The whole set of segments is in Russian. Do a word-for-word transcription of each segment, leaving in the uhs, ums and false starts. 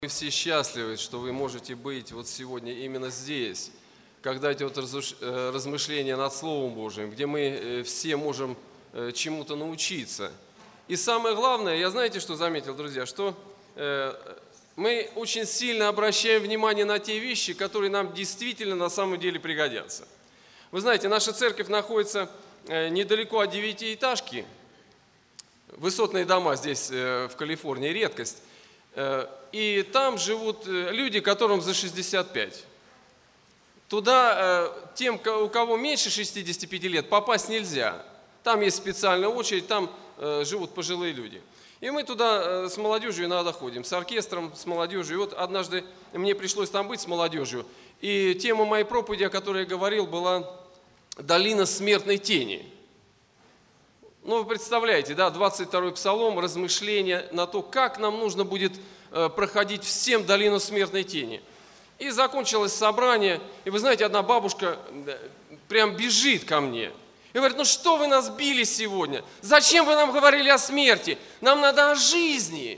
Вы все счастливы, что вы можете быть вот сегодня именно здесь, когда эти вот размышления над Словом Божьим, где мы все можем чему-то научиться. И самое главное, я знаете, что заметил, друзья, что мы очень сильно обращаем внимание на те вещи, которые нам действительно на самом деле пригодятся. Вы знаете, наша церковь находится недалеко от девятиэтажки, высотные дома здесь в Калифорнии редкость. И там живут люди, которым за шестьдесят пять. Туда тем, у кого меньше шестидесяти пяти лет, попасть нельзя. Там есть специальная очередь, там живут пожилые люди. И мы туда с молодежью иногда ходим, с оркестром, с молодежью. И вот однажды мне пришлось там быть с молодежью. И тема моей проповеди, о которой я говорил, была «Долина смертной тени». Ну, вы представляете, да, двадцать второй Псалом, размышления на то, как нам нужно будет проходить всем долину смертной тени. И закончилось собрание, и вы знаете, одна бабушка прям бежит ко мне и говорит: ну что вы нас били сегодня? Зачем вы нам говорили о смерти? Нам надо о жизни.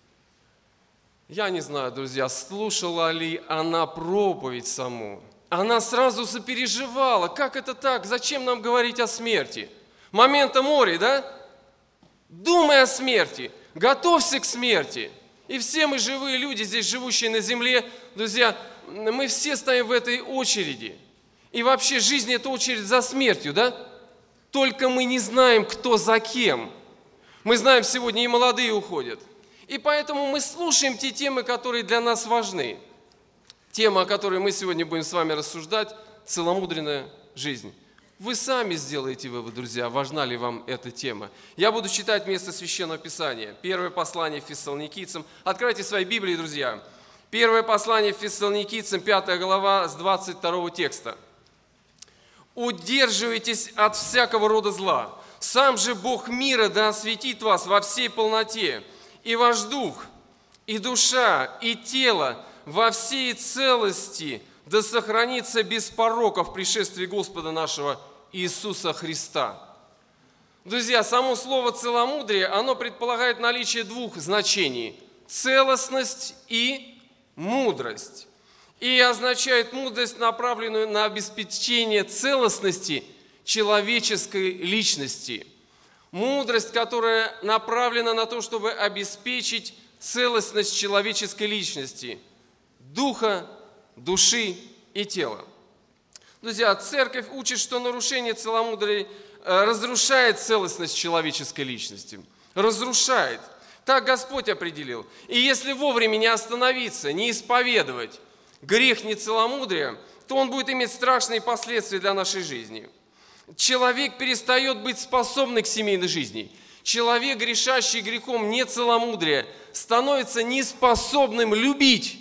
Я не знаю, друзья, слушала ли она проповедь саму. Она сразу сопереживала. Как это так? Зачем нам говорить о смерти? Момента мори, да? Думай о смерти, готовься к смерти. И все мы живые люди, здесь живущие на земле, друзья, мы все стоим в этой очереди. И вообще жизнь – это очередь за смертью, да? Только мы не знаем, кто за кем. Мы знаем, сегодня и молодые уходят. И поэтому мы слушаем те темы, которые для нас важны. Тема, о которой мы сегодня будем с вами рассуждать – целомудренная жизнь. Вы сами сделаете вывод, друзья, важна ли вам эта тема. Я буду читать место Священного Писания. Первое послание Фессалоникийцам. Откройте свои Библии, друзья. Первое послание Фессалоникийцам, пятая глава, с двадцать второго текста. «Удерживайтесь от всякого рода зла. Сам же Бог мира да осветит вас во всей полноте, и ваш дух, и душа, и тело во всей целости да сохранится без порока в пришествии Господа нашего Иисуса Христа». Друзья, само слово «целомудрие», оно предполагает наличие двух значений – целостность и мудрость. И означает мудрость, направленную на обеспечение целостности человеческой личности. Мудрость, которая направлена на то, чтобы обеспечить целостность человеческой личности, духа, души и тела. Друзья, церковь учит, что нарушение целомудрия разрушает целостность человеческой личности. Разрушает. Так Господь определил. И если вовремя не остановиться, не исповедовать грех нецеломудрия, то он будет иметь страшные последствия для нашей жизни. Человек перестает быть способным к семейной жизни. Человек, грешащий грехом нецеломудрия, становится неспособным любить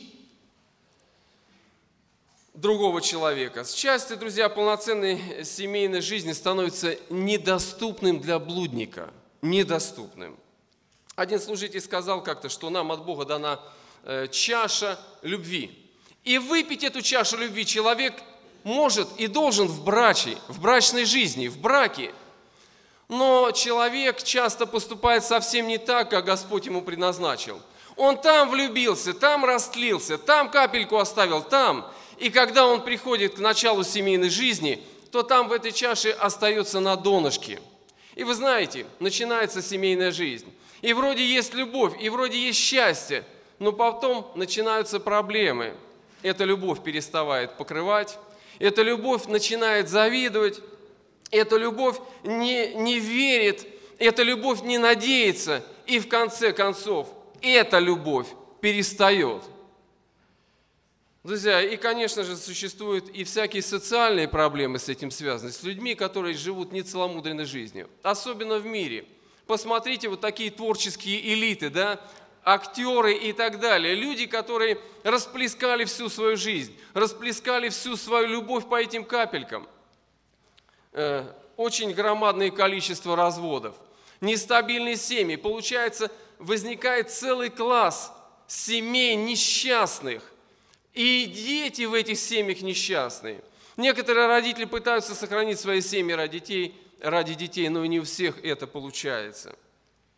другого человека. Счастье, друзья, полноценной семейной жизни становится недоступным для блудника. Недоступным. Один служитель сказал как-то, что нам от Бога дана э, чаша любви. И выпить эту чашу любви человек может и должен в браке, в брачной жизни, в браке. Но человек часто поступает совсем не так, как Господь ему предназначил. Он там влюбился, там растлился, там капельку оставил, там. И когда он приходит к началу семейной жизни, то там в этой чаше остается на донышке. И вы знаете, начинается семейная жизнь. И вроде есть любовь, и вроде есть счастье, но потом начинаются проблемы. Эта любовь переставает покрывать, эта любовь начинает завидовать, эта любовь не, не верит, эта любовь не надеется, и в конце концов эта любовь перестает. Друзья, и, конечно же, существуют и всякие социальные проблемы с этим связаны, с людьми, которые живут нецеломудренной жизнью, особенно в мире. Посмотрите, вот такие творческие элиты, да, актеры и так далее, люди, которые расплескали всю свою жизнь, расплескали всю свою любовь по этим капелькам. Э, очень громадное количество разводов, нестабильные семьи. Получается, возникает целый класс семей несчастных, и дети в этих семьях несчастные. Некоторые родители пытаются сохранить свои семьи ради детей, ради детей, но и не у всех это получается.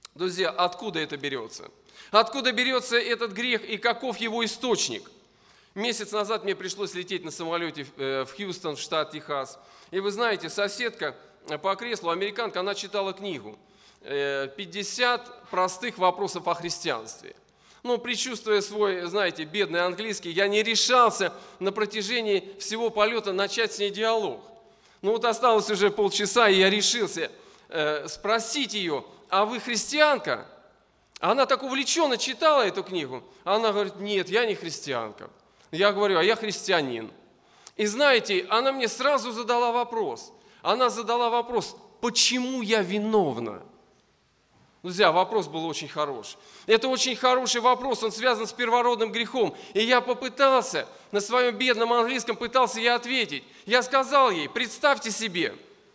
Друзья, откуда это берется? Откуда берется этот грех и каков его источник? Месяц назад мне пришлось лететь на самолете в Хьюстон, в штат Техас. И вы знаете, соседка по креслу, американка, она читала книгу «пятьдесят простых вопросов о христианстве». Но, предчувствуя свой, знаете, бедный английский, я не решался на протяжении всего полета начать с ней диалог. Ну вот осталось уже полчаса, и я решился э, спросить ее: а вы христианка? Она так увлеченно читала эту книгу. Она говорит: нет, я не христианка. Я говорю: а я христианин. И знаете, она мне сразу задала вопрос. Она задала вопрос: почему я виновна? Друзья, вопрос был очень хорош. Это очень хороший вопрос, он связан с первородным грехом. И я попытался, на своем бедном английском пытался я ответить. Я сказал ей: представьте себе,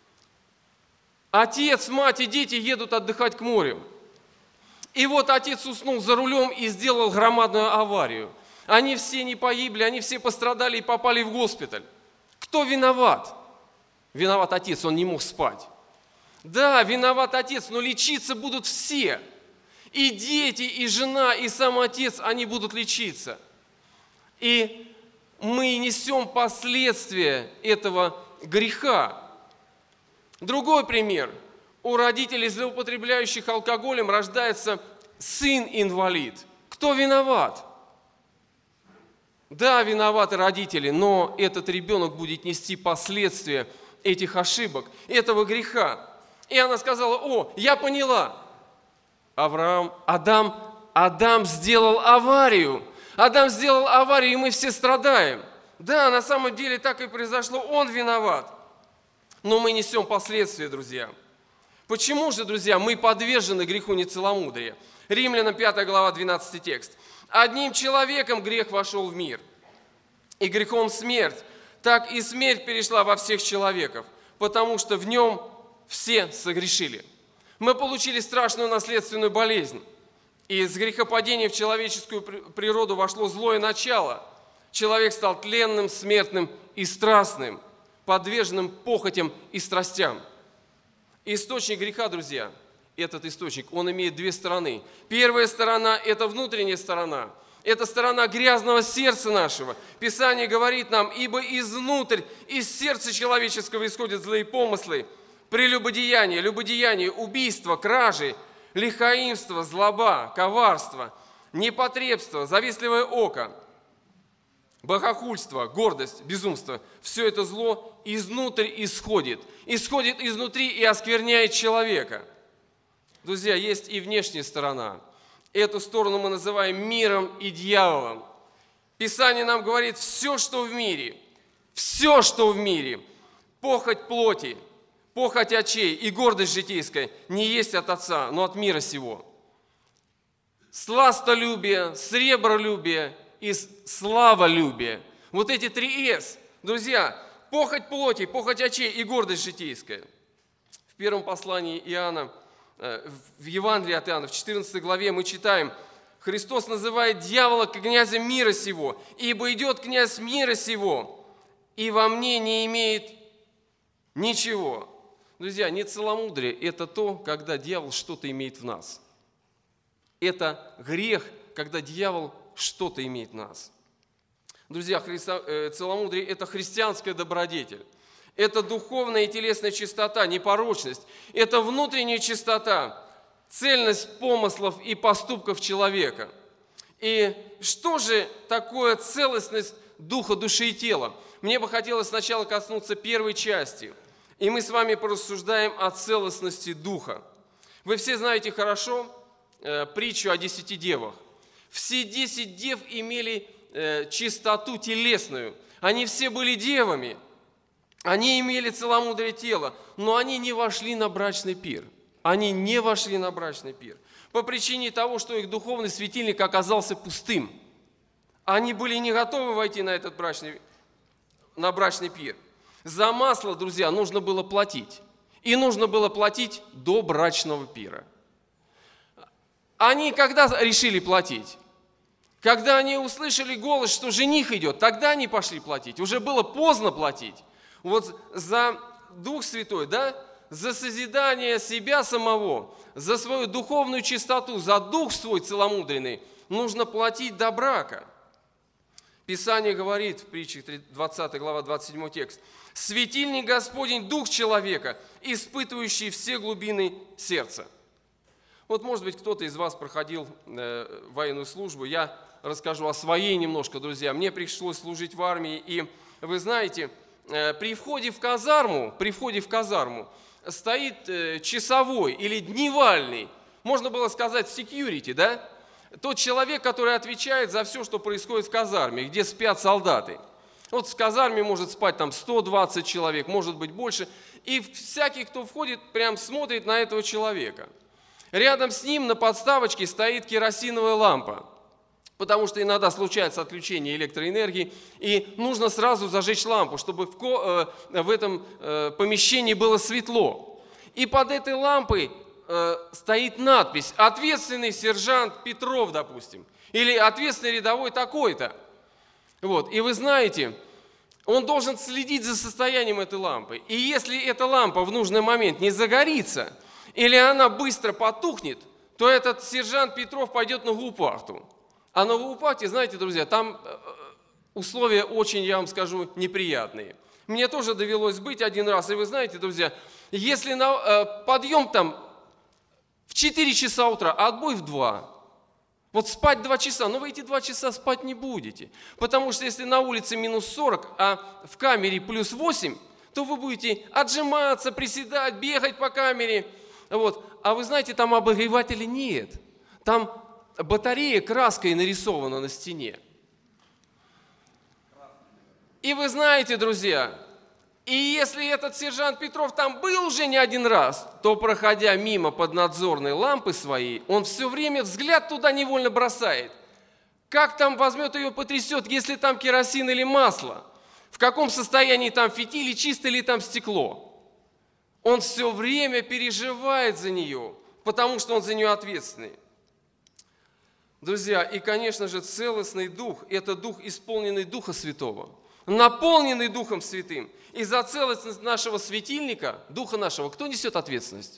отец, мать и дети едут отдыхать к морю. И вот отец уснул за рулем и сделал громадную аварию. Они все не погибли, они все пострадали и попали в госпиталь. Кто виноват? Виноват отец, он не мог спать. Да, виноват отец, но лечиться будут все. И дети, и жена, и сам отец, они будут лечиться. И мы несем последствия этого греха. Другой пример. У родителей, злоупотребляющих алкоголем, рождается сын-инвалид. Кто виноват? Да, виноваты родители, но этот ребенок будет нести последствия этих ошибок, этого греха. И она сказала: о, я поняла. Авраам, Адам, Адам сделал аварию. Адам сделал аварию, и мы все страдаем. Да, на самом деле так и произошло, он виноват. Но мы несем последствия, друзья. Почему же, друзья, мы подвержены греху нецеломудрия? Римлянам пятая глава, двенадцатый текст. Одним человеком грех вошел в мир, и грехом смерть. Так и смерть перешла во всех человеков, потому что в нем все согрешили. Мы получили страшную наследственную болезнь. И из грехопадения в человеческую природу вошло злое начало. Человек стал тленным, смертным и страстным, подверженным похотям и страстям. Источник греха, друзья, этот источник, он имеет две стороны. Первая сторона – это внутренняя сторона. Это сторона грязного сердца нашего. Писание говорит нам: ибо изнутрь, из сердца человеческого исходят злые помыслы, прелюбодеяние, любодеяние, убийство, кражи, лихаимство, злоба, коварство, непотребство, завистливое око, богохульство, гордость, безумство. Все это зло изнутрь исходит. Исходит изнутри и оскверняет человека. Друзья, есть и внешняя сторона. Эту сторону мы называем миром и дьяволом. Писание нам говорит: все, что в мире, все, что в мире, похоть плоти, похоть очей и гордость житейская не есть от Отца, но от мира сего. Сластолюбие, сребролюбие и славолюбие. Вот эти три «с». Друзья, похоть плоти, похоть очей и гордость житейская. В первом послании Иоанна, в Евангелии от Иоанна, в четырнадцатой главе мы читаем: Христос называет дьявола князем мира сего, ибо идет князь мира сего, и во мне не имеет ничего. Друзья, нецеломудрие – это то, когда дьявол что-то имеет в нас. Это грех, когда дьявол что-то имеет в нас. Друзья, христо... целомудрие – это христианская добродетель. Это духовная и телесная чистота, непорочность. Это внутренняя чистота, цельность помыслов и поступков человека. И что же такое целостность духа, души и тела? Мне бы хотелось сначала коснуться первой части. И мы с вами порассуждаем о целостности духа. Вы все знаете хорошо э, притчу о десяти девах. Все десять дев имели э, чистоту телесную. Они все были девами. Они имели целомудрие тела, но они не вошли на брачный пир. Они не вошли на брачный пир. По причине того, что их духовный светильник оказался пустым. Они были не готовы войти на этот брачный, на брачный пир. За масло, друзья, нужно было платить. И нужно было платить до брачного пира. Они когда решили платить? Когда они услышали голос, что жених идет, тогда они пошли платить. Уже было поздно платить. Вот за Дух Святой, да, за созидание себя самого, за свою духовную чистоту, за дух свой целомудренный нужно платить до брака. Писание говорит в притчах двадцатой глава, двадцать седьмой текст: «Светильник Господень – дух человека, испытывающий все глубины сердца». Вот, может быть, кто-то из вас проходил э, военную службу. Я расскажу о своей немножко, друзья. Мне пришлось служить в армии, и вы знаете, э, при входе в казарму, при входе в казарму стоит э, часовой или дневальный, можно было сказать security, да? Тот человек, который отвечает за все, что происходит в казарме, где спят солдаты. Вот в казарме может спать там сто двадцать человек, может быть больше, и всякий, кто входит, прям смотрит на этого человека. Рядом с ним на подставочке стоит керосиновая лампа, потому что иногда случается отключение электроэнергии, и нужно сразу зажечь лампу, чтобы в, ко, э, в этом э, помещении было светло. И под этой лампой э, стоит надпись «Ответственный сержант Петров», допустим, или «Ответственный рядовой такой-то». Вот. И вы знаете, он должен следить за состоянием этой лампы. И если эта лампа в нужный момент не загорится, или она быстро потухнет, то этот сержант Петров пойдет на гаупвахту. А на гаупвахте, знаете, друзья, там условия очень, я вам скажу, неприятные. Мне тоже довелось быть один раз, и вы знаете, друзья, если на, э, подъем там в четыре часа утра, а отбой в два, вот спать два часа, но вы эти два часа спать не будете. Потому что если на улице минус сорок, а в камере плюс восемь, то вы будете отжиматься, приседать, бегать по камере. Вот. А вы знаете, там обогревателя нет. Там батарея краской нарисована на стене. И вы знаете, друзья, и если этот сержант Петров там был уже не один раз, то, проходя мимо поднадзорной лампы своей, он все время взгляд туда невольно бросает. Как там возьмет ее, потрясет, если там керосин или масло? В каком состоянии там фитиль, чисто ли там стекло? Он все время переживает за нее, потому что он за нее ответственный. Друзья, и, конечно же, целостный дух – это дух, исполненный Духа Святого, наполненный Духом Святым. И за целостность нашего светильника, Духа нашего, кто несет ответственность?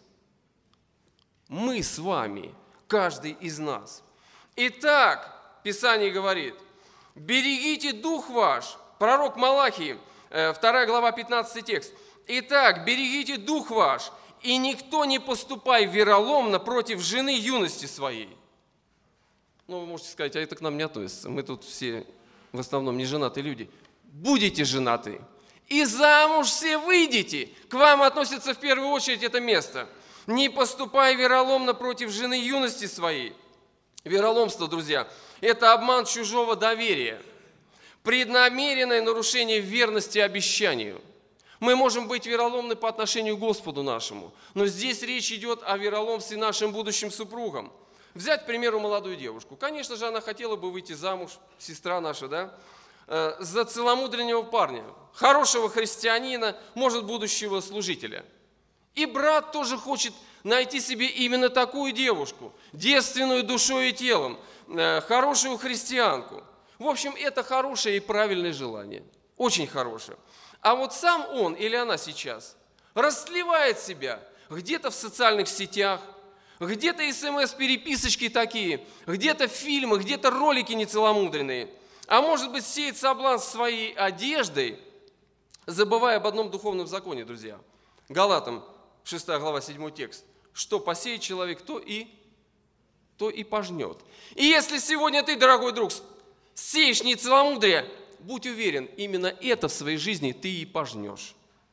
Мы с вами, каждый из нас. Итак, Писание говорит: «Берегите дух ваш», пророк Малахии, вторая глава, пятнадцатый текст. «Итак, берегите дух ваш, и никто не поступай вероломно против жены юности своей». Ну, вы можете сказать, а это к нам не относится. Мы тут все в основном не женатые люди. Будете женаты, и замуж все выйдете. К вам относится в первую очередь это место. «Не поступай вероломно против жены юности своей». Вероломство, друзья, это обман чужого доверия, преднамеренное нарушение верности обещанию. Мы можем быть вероломны по отношению к Господу нашему, но здесь речь идет о вероломстве нашим будущим супругам. Взять, к примеру, молодую девушку. Конечно же, она хотела бы выйти замуж, сестра наша, да, за целомудренного парня, хорошего христианина, может, будущего служителя. И брат тоже хочет найти себе именно такую девушку, девственную душой и телом, хорошую христианку. В общем, это хорошее и правильное желание, очень хорошее. А вот сам он или она сейчас расслевает себя где-то в социальных сетях, где-то смс-переписочки такие, где-то фильмы, где-то ролики нецеломудренные. А может быть, сеет соблазн своей одеждой, забывая об одном духовном законе, друзья. Галатам, шестая глава, седьмой текст. Что посеет человек, то и, то и пожнет. И если сегодня ты, дорогой друг, сеешь нецеломудрие, будь уверен, именно это в своей жизни ты и пожнешь.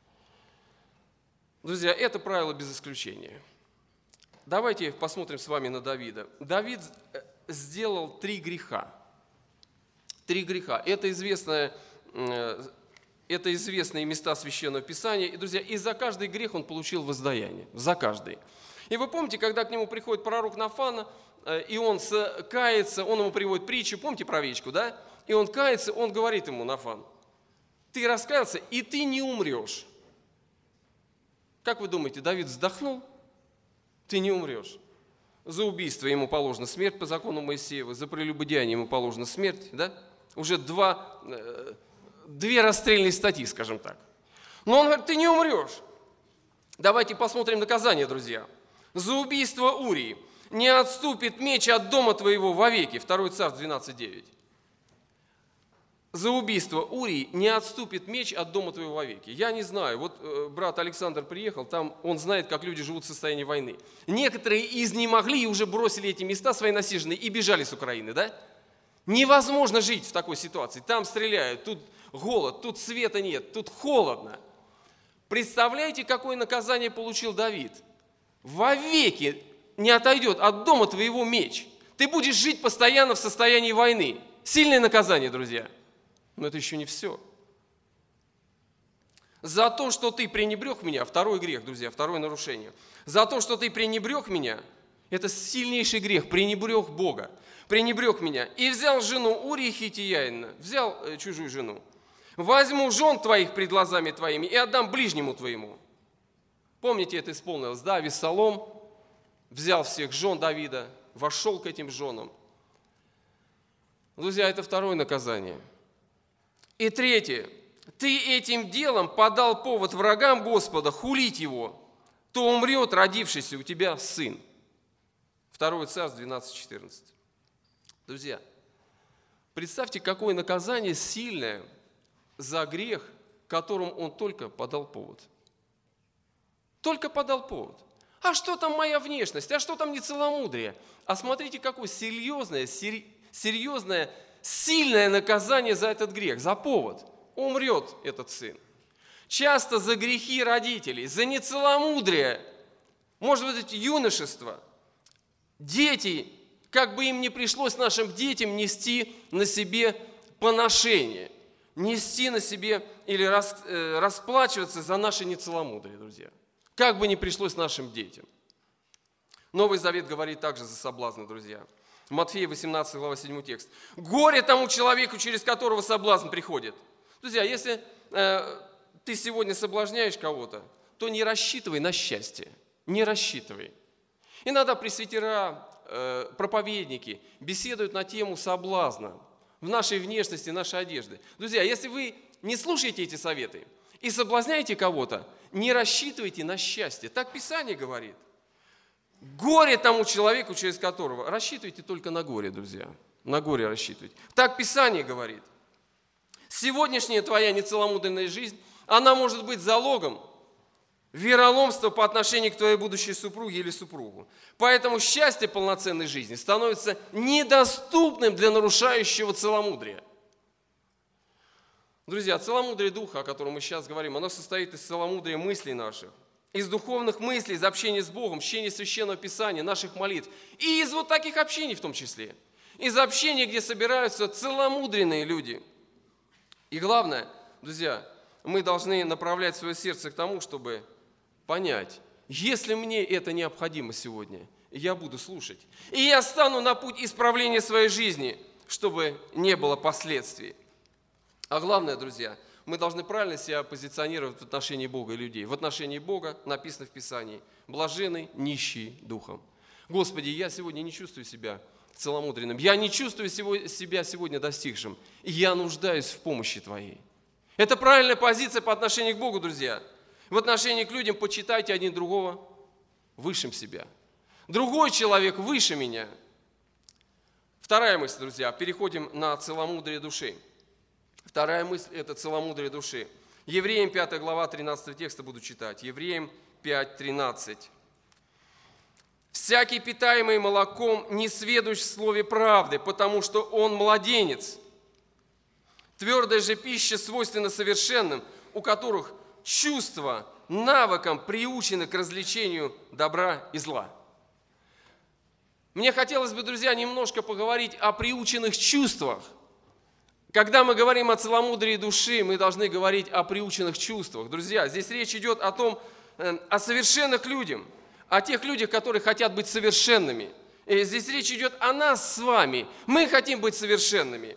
Друзья, это правило без исключения. Давайте посмотрим с вами на Давида. Давид сделал три греха. Три греха. Это известное, это известные места Священного Писания. И, друзья, и за каждый грех он получил воздаяние. За каждый. И вы помните, когда к нему приходит пророк Нафана, и он кается, он ему приводит притчу, помните про овечку, да? И он кается, он говорит ему, Нафан: ты раскаялся, и ты не умрешь. Как вы думаете, Давид вздохнул? Ты не умрешь. За убийство ему положена смерть по закону Моисеева, за прелюбодеяние ему положена смерть, да? Уже два, две расстрельные статьи, скажем так. Но он говорит, ты не умрешь. Давайте посмотрим наказание, друзья. За убийство Урии не отступит меч от дома твоего вовеки. Второе Царств двенадцать девять. За убийство Урии не отступит меч от дома твоего вовеки. Я не знаю, вот э, брат Александр приехал, там он знает, как люди живут в состоянии войны. Некоторые изнемогли и уже бросили эти места свои насиженные и бежали с Украины, да? Невозможно жить в такой ситуации. Там стреляют, тут голод, тут света нет, тут холодно. Представляете, какое наказание получил Давид? Вовеки не отойдет от дома твоего меч. Ты будешь жить постоянно в состоянии войны. Сильное наказание, друзья. Но это еще не все. За то, что ты пренебрег меня, второй грех, друзья, второе нарушение. За то, что ты пренебрег меня, это сильнейший грех, пренебрег Бога. Пренебрег меня и взял жену Урии Хиттеянина, взял э, чужую жену. Возьму жен твоих пред глазами твоими и отдам ближнему твоему. Помните, это исполнилось, да? Авессалом взял всех жен Давида, вошел к этим женам. Друзья, это второе наказание. И третье. Ты этим делом подал повод врагам Господа хулить его, то умрет родившийся у тебя сын. Второе Царств двенадцать четырнадцать. Друзья, представьте, какое наказание сильное за грех, которым он только подал повод. Только подал повод. А что там моя внешность? А что там нецеломудрие? А смотрите, какое серьезное, серьезное, сильное наказание за этот грех, за повод. Умрет этот сын. Часто за грехи родителей, за нецеломудрие, может быть, юношество, дети, как бы им ни пришлось нашим детям нести на себе поношение, нести на себе или рас, э, расплачиваться за наше нецеломудрие, друзья. Как бы ни пришлось нашим детям. Новый Завет говорит также за соблазны, друзья. Матфея восемнадцать, глава седьмой текст. «Горе тому человеку, через которого соблазн приходит». Друзья, если э, ты сегодня соблазняешь кого-то, то не рассчитывай на счастье. Не рассчитывай. Иногда пресвитера, э, проповедники беседуют на тему соблазна в нашей внешности, нашей одежды. Друзья, если вы не слушаете эти советы и соблазняете кого-то, не рассчитывайте на счастье. Так Писание говорит. Горе тому человеку, через которого. Рассчитывайте только на горе, друзья. На горе рассчитывайте. Так Писание говорит. Сегодняшняя твоя нецеломудренная жизнь, она может быть залогом вероломства по отношению к твоей будущей супруге или супругу. Поэтому счастье полноценной жизни становится недоступным для нарушающего целомудрия. Друзья, целомудрие духа, о котором мы сейчас говорим, оно состоит из целомудрия мыслей наших, из духовных мыслей, из общения с Богом, чтения Священного Писания, наших молитв. И из вот таких общений в том числе. Из общений, где собираются целомудренные люди. И главное, друзья, мы должны направлять свое сердце к тому, чтобы понять, если мне это необходимо сегодня, я буду слушать. И я стану на путь исправления своей жизни, чтобы не было последствий. А главное, друзья, мы должны правильно себя позиционировать в отношении Бога и людей. В отношении Бога написано в Писании: «Блаженный нищий духом». Господи, я сегодня не чувствую себя целомудренным, я не чувствую себя сегодня достигшим, и я нуждаюсь в помощи Твоей. Это правильная позиция по отношению к Богу, друзья. В отношении к людям почитайте один другого высшим себя. Другой человек выше меня. Вторая мысль, друзья, переходим на целомудрие души. Вторая мысль – это целомудрие души. Евреям пятая глава тринадцатого текста буду читать. Евреям пять тринадцать. «Всякий, питаемый молоком, не сведущ в слове правды, потому что он младенец. Твердая же пища свойственна совершенным, у которых чувства навыком приучены к развлечению добра и зла». Мне хотелось бы, друзья, немножко поговорить о приученных чувствах. Когда мы говорим о целомудрии души, мы должны говорить о приученных чувствах. Друзья, здесь речь идет о том, о совершенных людях, о тех людях, которые хотят быть совершенными. И здесь речь идет о нас с вами. Мы хотим быть совершенными.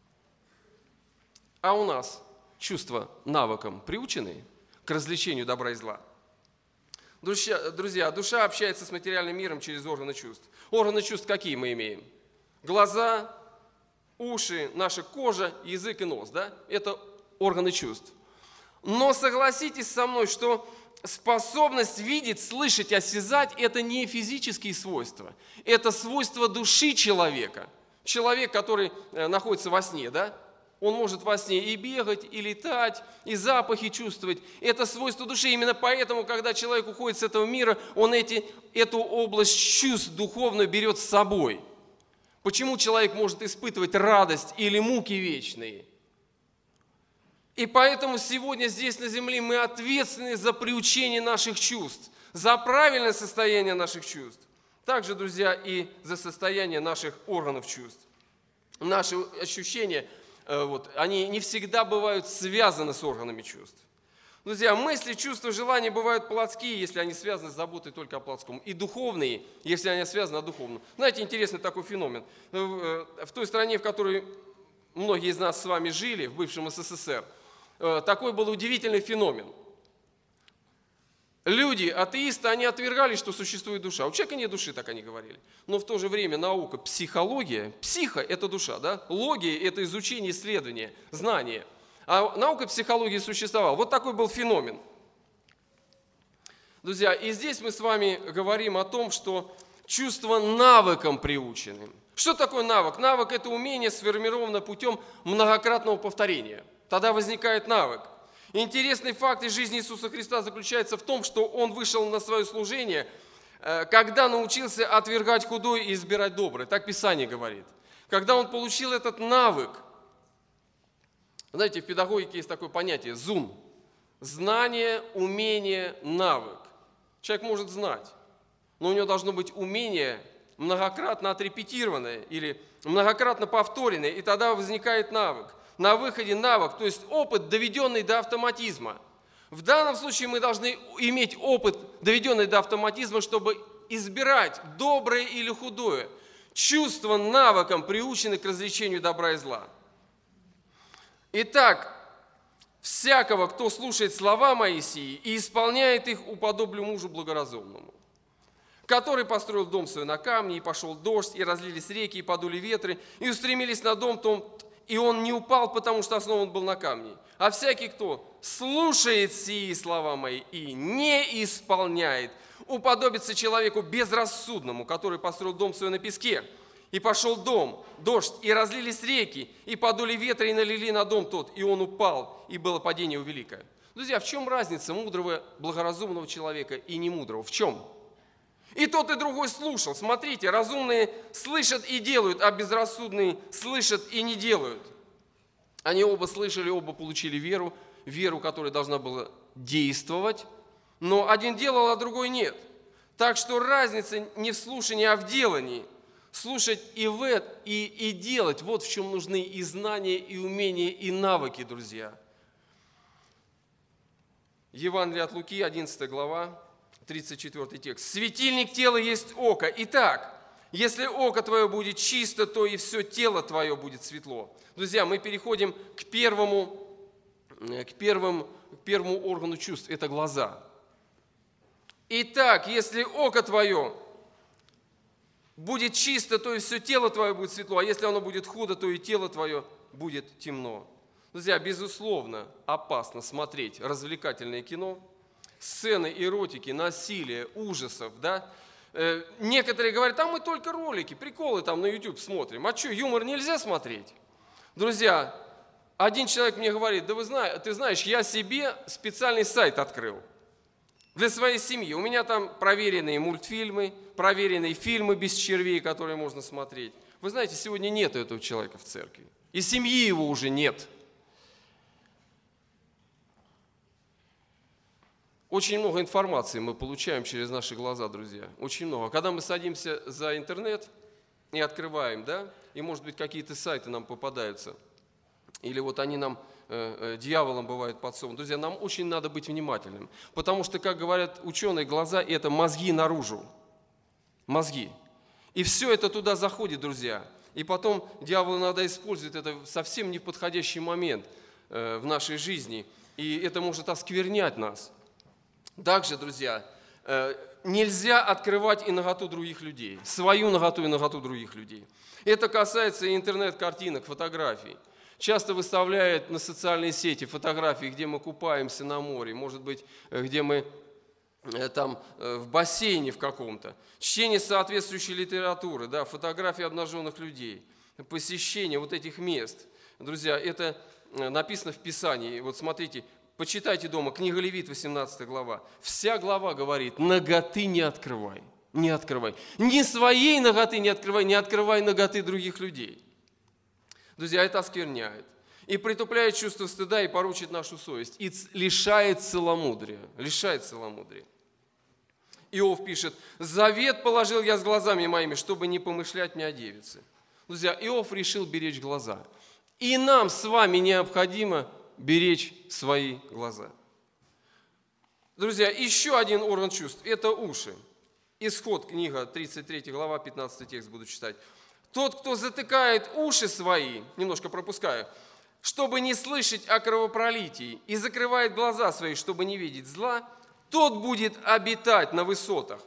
А у нас чувства навыком приучены к развлечению добра и зла. Друзья, душа общается с материальным миром через органы чувств. Органы чувств какие мы имеем? Глаза, уши, наша кожа, язык и нос. Да? Это органы чувств. Но согласитесь со мной, что способность видеть, слышать, осязать – это не физические свойства. Это свойства души человека. Человек, который находится во сне, да? Он может во сне и бегать, и летать, и запахи чувствовать. Это свойство души. Именно поэтому, когда человек уходит с этого мира, он эти, эту область чувств духовную берет с собой. Почему человек может испытывать радость или муки вечные? И поэтому сегодня здесь на земле мы ответственны за приучение наших чувств, за правильное состояние наших чувств. Также, друзья, и за состояние наших органов чувств. Наши ощущения, вот, они не всегда бывают связаны с органами чувств. Друзья, мысли, чувства, желания бывают плотские, если они связаны с заботой только о плотском, и духовные, если они связаны о духовном. Знаете, интересный такой феномен. В той стране, в которой многие из нас с вами жили, в бывшем СССР, такой был удивительный феномен. Люди, атеисты, они отвергали, что существует душа. У человека нет души, так они говорили. Но в то же время наука, психология, психо – это душа, да? Логия – это изучение, исследование, знание. А наука психологии существовала. Вот такой был феномен. Друзья, и здесь мы с вами говорим о том, что чувства навыкам приучены. Что такое навык? Навык – это умение, сформировано путем многократного повторения. Тогда возникает навык. Интересный факт из жизни Иисуса Христа заключается в том, что Он вышел на свое служение, когда научился отвергать худое и избирать доброе. Так Писание говорит. Когда Он получил этот навык, знаете, в педагогике есть такое понятие зум. Знание, умение, навык. Человек может знать, но у него должно быть умение многократно отрепетированное или многократно повторенное, и тогда возникает навык. На выходе навык, то есть опыт, доведенный до автоматизма. В данном случае мы должны иметь опыт, доведенный до автоматизма, чтобы избирать доброе или худое. Чувства навыком приучены к развлечению добра и зла. Итак, всякого, кто слушает слова Моисии и исполняет их, уподоблю мужу благоразумному, который построил дом свой на камне, и пошел дождь, и разлились реки, и подули ветры, и устремились на дом том, и он не упал, потому что основан был на камне. А всякий, кто слушает сии слова мои и не исполняет, уподобится человеку безрассудному, который построил дом свой на песке. И пошел дом, дождь, и разлились реки, и подули ветры, и налили на дом тот, и он упал, и было падение его великое. Друзья, в чем разница мудрого, благоразумного человека и немудрого? В чем? И тот, и другой слушал. Смотрите, разумные слышат и делают, а безрассудные слышат и не делают. Они оба слышали, оба получили веру, веру, которая должна была действовать, но один делал, а другой нет. Так что разница не в слушании, а в делании. Слушать и, в, и, и делать, вот в чем нужны и знания, и умения, и навыки, друзья. Евангелие от Луки, одиннадцатая глава, тридцать четвёртый текст. «Светильник тела есть око. Итак, если око твое будет чисто, то и все тело твое будет светло». Друзья, мы переходим к первому, к первому, к первому органу чувств. Это глаза. «Итак, если око твое будет чисто, то и все тело твое будет светло, а если оно будет худо, то и тело твое будет темно». Друзья, безусловно, опасно смотреть развлекательное кино, сцены эротики, насилия, ужасов, да? Э, некоторые говорят, а мы только ролики, приколы там на YouTube смотрим. А что, юмор нельзя смотреть? Друзья, один человек мне говорит, да вы знаете, ты знаешь, я себе специальный сайт открыл для своей семьи. У меня там проверенные мультфильмы, проверенные фильмы без червей, которые можно смотреть. Вы знаете, сегодня нет этого человека в церкви. И семьи его уже нет. Очень много информации мы получаем через наши глаза, друзья. Очень много. Когда мы садимся за интернет и открываем, да, и, может быть, какие-то сайты нам попадаются, или вот они нам, э, э, дьяволом бывают подсованы. Друзья, нам очень надо быть внимательным, потому что, как говорят ученые, глаза – это мозги наружу. Мозги. И все это туда заходит, друзья. И потом дьявол иногда использует это совсем не в подходящий момент э, в нашей жизни, и это может осквернять нас. Также, друзья, нельзя открывать и наготу других людей, свою наготу и наготу других людей. Это касается и интернет-картинок, фотографий. Часто выставляют на социальные сети фотографии, где мы купаемся на море, может быть, где мы э, там э, в бассейне в каком-то, чтение соответствующей литературы, да, фотографии обнаженных людей, посещение вот этих мест. Друзья, это написано в Писании. Вот смотрите, почитайте дома, книга Левит, восемнадцатая глава. Вся глава говорит: наготы не открывай, не открывай. Ни своей наготы не открывай, не открывай наготы других людей. Друзья, это оскверняет. И притупляет чувство стыда, и порочит нашу совесть. И лишает целомудрия. Лишает целомудрия. Иов пишет: «Завет положил я с глазами моими, чтобы не помышлять мне о девице». Друзья, Иов решил беречь глаза. И нам с вами необходимо беречь свои глаза. Друзья, еще один орган чувств – это уши. Исход, книга, тридцать третья глава, пятнадцатый текст буду читать. «Тот, кто затыкает уши свои, немножко пропускаю, чтобы не слышать о кровопролитии, и закрывает глаза свои, чтобы не видеть зла, тот будет обитать на высотах.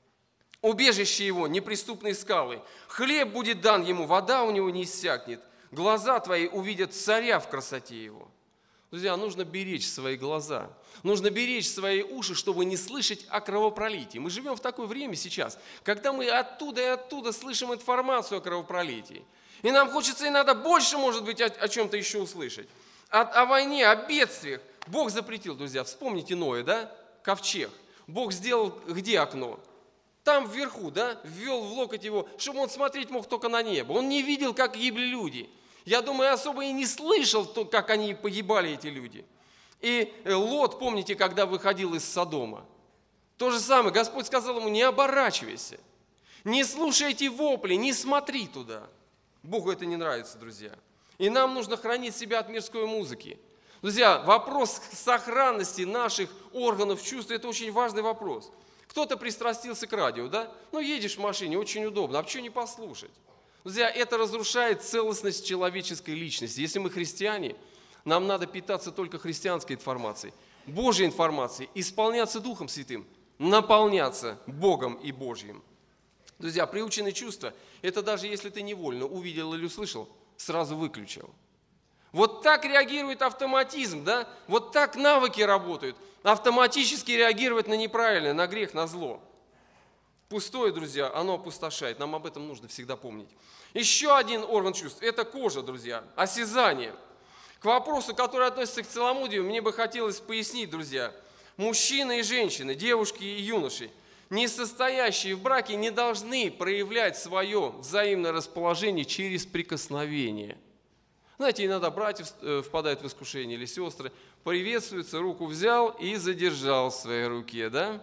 Убежище его – неприступные скалы. Хлеб будет дан ему, вода у него не иссякнет. Глаза твои увидят царя в красоте его». Друзья, нужно беречь свои глаза. Нужно беречь свои уши, чтобы не слышать о кровопролитии. Мы живем в такое время сейчас, когда мы оттуда и оттуда слышим информацию о кровопролитии. И нам хочется иногда больше, может быть, о, о чем-то еще услышать. О, о войне, о бедствиях. Бог запретил, друзья. Вспомните Ноя, да? Ковчег. Бог сделал где окно? Там вверху, да? Ввел в локоть его, чтобы он смотреть мог только на небо. Он не видел, как гибли люди. Я думаю, особо и не слышал, как они погибали, эти люди. И Лот, помните, когда выходил из Содома? То же самое, Господь сказал ему: не оборачивайся, не слушай эти вопли, не смотри туда. Богу это не нравится, друзья. И нам нужно хранить себя от мирской музыки. Друзья, вопрос сохранности наших органов чувств – это очень важный вопрос. Кто-то пристрастился к радио, да? Ну, едешь в машине, очень удобно, а почему не послушать? Друзья, это разрушает целостность человеческой личности. Если мы христиане, нам надо питаться только христианской информацией, Божьей информацией, исполняться Духом Святым, наполняться Богом и Божьим. Друзья, приученные чувства – это даже если ты невольно увидел или услышал, сразу выключил. Вот так реагирует автоматизм, да? Вот так навыки работают. Автоматически реагировать на неправильное, на грех, на зло. Пустое, друзья, оно опустошает. Нам об этом нужно всегда помнить. Еще один орган чувств – это кожа, друзья, осязание. К вопросу, который относится к целомудрию, мне бы хотелось пояснить, друзья. Мужчины и женщины, девушки и юноши, не состоящие в браке, не должны проявлять свое взаимное расположение через прикосновение. Знаете, иногда братья впадают в искушение или сестры, приветствуются, руку взял и задержал в своей руке, да?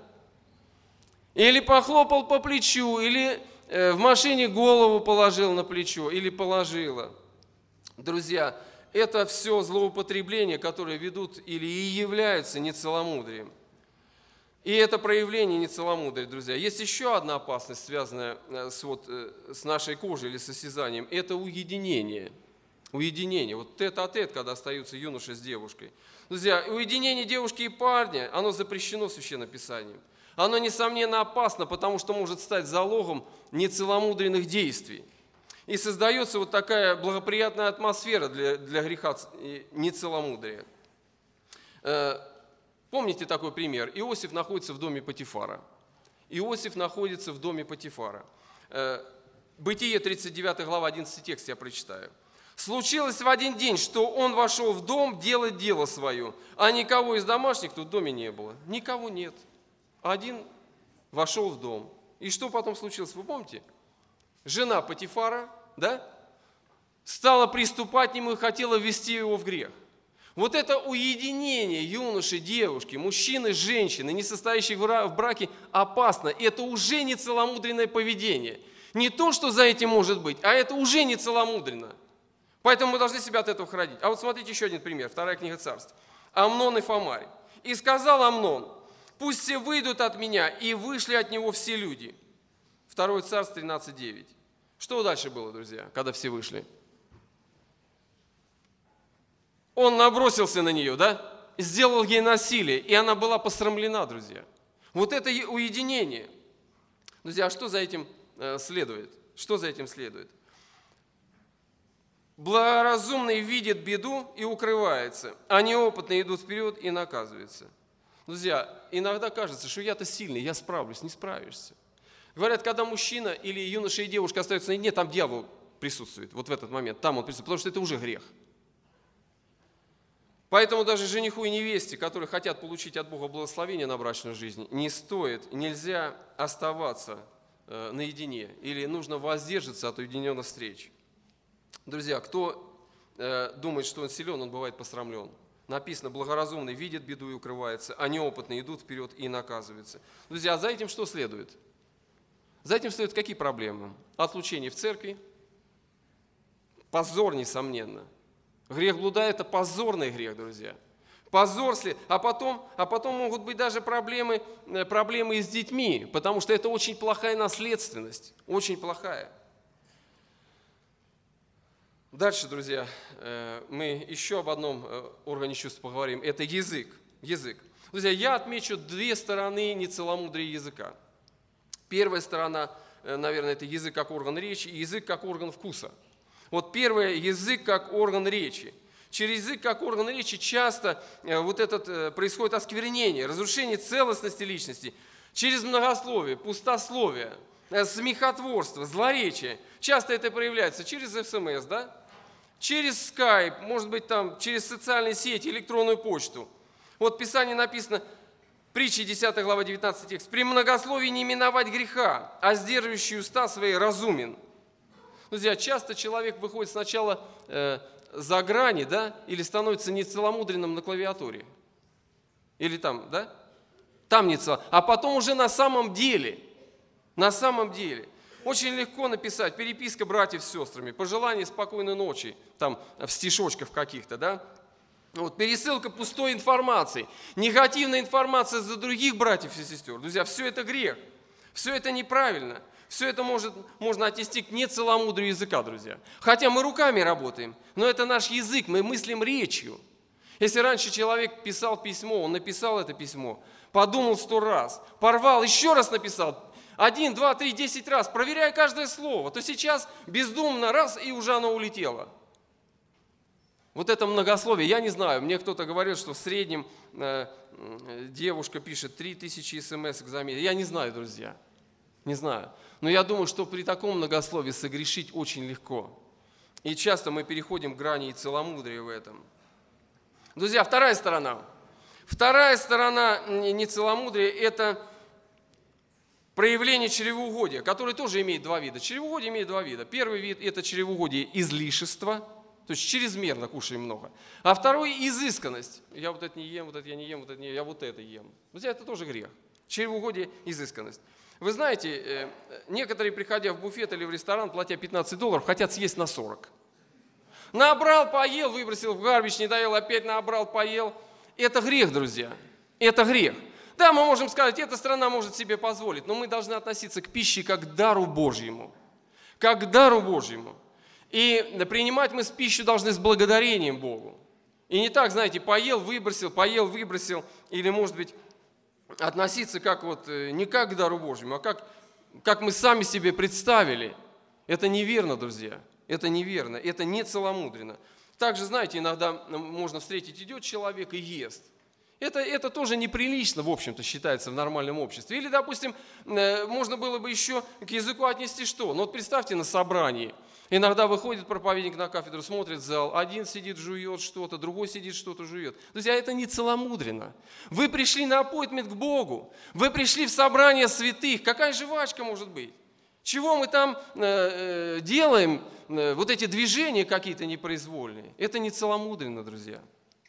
Или похлопал по плечу, или в машине голову положил на плечо, или положила. Друзья, это все злоупотребления, которые ведут или и являются нецеломудрием. И это проявление нецеломудрия, друзья. Есть еще одна опасность, связанная с, вот, с нашей кожей или с осязанием. Это уединение. Уединение. Вот тет-а-тет, когда остаются юноша с девушкой. Друзья, уединение девушки и парня, оно запрещено Священным Писанием. Оно, несомненно, опасно, потому что может стать залогом нецеломудренных действий. И создается вот такая благоприятная атмосфера для, для греха нецеломудрия. Помните такой пример? Иосиф находится в доме Потифара. Иосиф находится в доме Потифара. Бытие, тридцать девятая глава, одиннадцатый текст я прочитаю. «Случилось в один день, что он вошел в дом делать дело свое, а никого из домашних тут в доме не было». Никого нет. Один вошел в дом. И что потом случилось, вы помните? Жена Потифара, да, стала приступать к нему и хотела ввести его в грех. Вот это уединение юноши, девушки, мужчины, женщины, не состоящих в браке, опасно. Это уже нецеломудренное поведение. Не то, что за этим может быть, а это уже нецеломудренно. Поэтому мы должны себя от этого хранить. А вот смотрите еще один пример. Вторая книга Царств. Амнон и Фомарь. «И сказал Амнон: пусть все выйдут от меня, и вышли от него все люди». Второе Царств тринадцать девять. Что дальше было, друзья, когда все вышли? Он набросился на нее, да? Сделал ей насилие, и она была посрамлена, друзья. Вот это уединение. Друзья, а что за этим следует? Что за этим следует? Благоразумный видит беду и укрывается, а неопытные идут вперед и наказываются. Друзья, иногда кажется, что я-то сильный, я справлюсь, не справишься. Говорят, когда мужчина или юноша и девушка остаются наедине, там дьявол присутствует, вот в этот момент, там он присутствует, потому что это уже грех. Поэтому даже жениху и невесте, которые хотят получить от Бога благословение на брачную жизнь, не стоит, нельзя оставаться э, наедине, или нужно воздержаться от уединенных встреч. Друзья, кто э, думает, что он силен, он бывает посрамлен. Написано, благоразумный видит беду и укрывается, а неопытные идут вперед и наказываются. Друзья, а за этим что следует? За этим следуют какие проблемы? Отлучение в церкви, позор, несомненно. Грех блуда – это позорный грех, друзья. Позор, а потом, а потом могут быть даже проблемы, проблемы с детьми, потому что это очень плохая наследственность, очень плохая. Дальше, друзья, мы еще об одном органе чувств поговорим. Это язык. Язык. Друзья, я отмечу две стороны нецеломудрия языка. Первая сторона, наверное, это язык как орган речи и язык как орган вкуса. Вот первое, язык как орган речи. Через язык как орган речи часто вот этот, происходит осквернение, разрушение целостности личности. Через многословие, пустословие, смехотворство, злоречие. Часто это проявляется через эс эм эс, да? Через скайп, может быть, там, через социальные сети, электронную почту. Вот в Писании написано, притча десятая глава, девятнадцатый текст. «При многословии не миновать греха, а сдерживающий уста свои разумен». Друзья, часто человек выходит сначала э, за грани, да, или становится нецеломудренным на клавиатуре. Или там, да? Там нецеломудренным. А потом уже на самом деле, на самом деле. Очень легко написать переписка братьев с сестрами, пожелание спокойной ночи, там в стишочках каких-то, да? Вот, пересылка пустой информации, негативная информация за других братьев и сестер. Друзья, все это грех, все это неправильно. Все это может, можно отнести к нецеломудрию языка, друзья. Хотя мы руками работаем, но это наш язык, мы мыслим речью. Если раньше человек писал письмо, он написал это письмо, подумал сто раз, порвал, еще раз написал, один, два, три, десять раз, проверяя каждое слово, то сейчас бездумно раз, и уже оно улетело. Вот это многословие, я не знаю, мне кто-то говорил, что в среднем э, девушка пишет три тысячи эс эм эс за месяц. Я не знаю, друзья, не знаю. Но я думаю, что при таком многословии согрешить очень легко. И часто мы переходим к грани и целомудрия в этом. Друзья, вторая сторона. Вторая сторона нецеломудрия – это проявление чревоугодия, которое тоже имеет два вида. Чревоугодие имеет два вида. Первый вид – это чревоугодие излишества, то есть чрезмерно кушаем много. А второй – изысканность. Я вот это не ем, вот это я не ем, вот это не ем, я вот это ем. Друзья, это тоже грех. Чревоугодие, изысканность. Вы знаете, некоторые, приходя в буфет или в ресторан, платя пятнадцать долларов, хотят съесть на сорок. Набрал, поел, выбросил в гарбич, не доел, опять набрал, поел. Это грех, друзья. Это грех. Да, мы можем сказать, эта страна может себе позволить, но мы должны относиться к пище как к дару Божьему. Как к дару Божьему. И принимать мы с пищу должны с благодарением Богу. И не так, знаете, поел, выбросил, поел, выбросил, или, может быть, относиться как вот, не как к дару Божьему, а как, как мы сами себе представили. Это неверно, друзья. Это неверно, это не целомудренно. Также, знаете, иногда можно встретить, идет человек и ест. Это, это тоже неприлично, в общем-то, считается в нормальном обществе. Или, допустим, можно было бы еще к языку отнести что? Ну вот представьте на собрании. Иногда выходит проповедник на кафедру, смотрит в зал, один сидит, жует что-то, другой сидит, что-то жует. Друзья, это не целомудренно. Вы пришли на аппоинтмент к Богу, вы пришли в собрание святых. Какая жвачка может быть? Чего мы там э, делаем, э, вот эти движения какие-то непроизвольные? Это не целомудренно, друзья.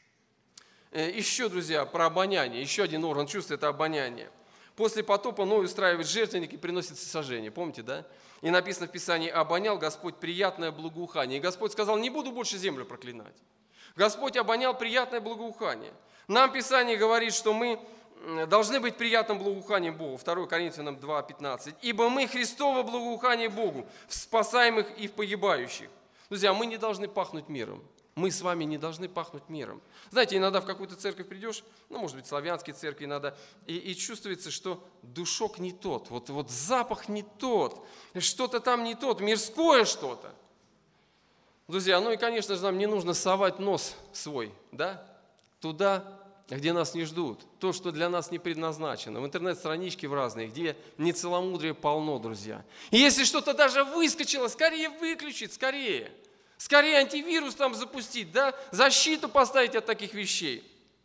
Э, еще, друзья, про обоняние. Еще один орган чувств – это обоняние. После потопа Ной устраивает жертвенник и приносит всесожжение. Помните, да? И написано в Писании, обонял Господь приятное благоухание. И Господь сказал, не буду больше землю проклинать. Господь обонял приятное благоухание. Нам Писание говорит, что мы должны быть приятным благоуханием Богу. второе Коринфянам два пятнадцать. Ибо мы Христово благоухание Богу, в спасаемых и в погибающих. Друзья, мы не должны пахнуть миром. Мы с вами не должны пахнуть миром. Знаете, иногда в какую-то церковь придешь, ну, может быть, в славянские церкви иногда, и, и чувствуется, что душок не тот, вот, вот запах не тот, что-то там не тот, мирское что-то. Друзья, ну и, конечно же, нам не нужно совать нос свой, да, туда, где нас не ждут, то, что для нас не предназначено, в интернет-страничке в разные, где нецеломудрия полно, друзья. И если что-то даже выскочило, скорее выключить, скорее. Скорее антивирус там запустить, да? Защиту поставить от таких вещей.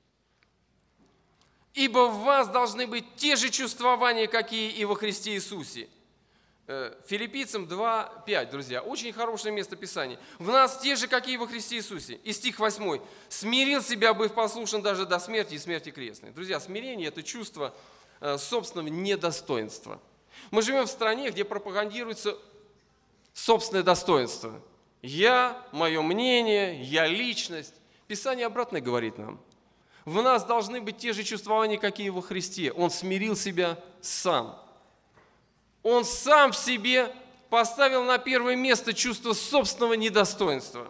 Ибо в вас должны быть те же чувствования, какие и во Христе Иисусе. Филиппийцам два пять, друзья, очень хорошее место Писания. В нас те же, какие во Христе Иисусе. И стих восьмой. «Смирил себя, быв послушен даже до смерти и смерти крестной». Друзья, смирение – это чувство собственного недостоинства. Мы живем в стране, где пропагандируется собственное достоинство. Я, мое мнение, я личность. Писание обратно говорит нам. В нас должны быть те же чувствования, какие во Христе. Он смирил себя сам. Он сам в себе поставил на первое место чувство собственного недостоинства.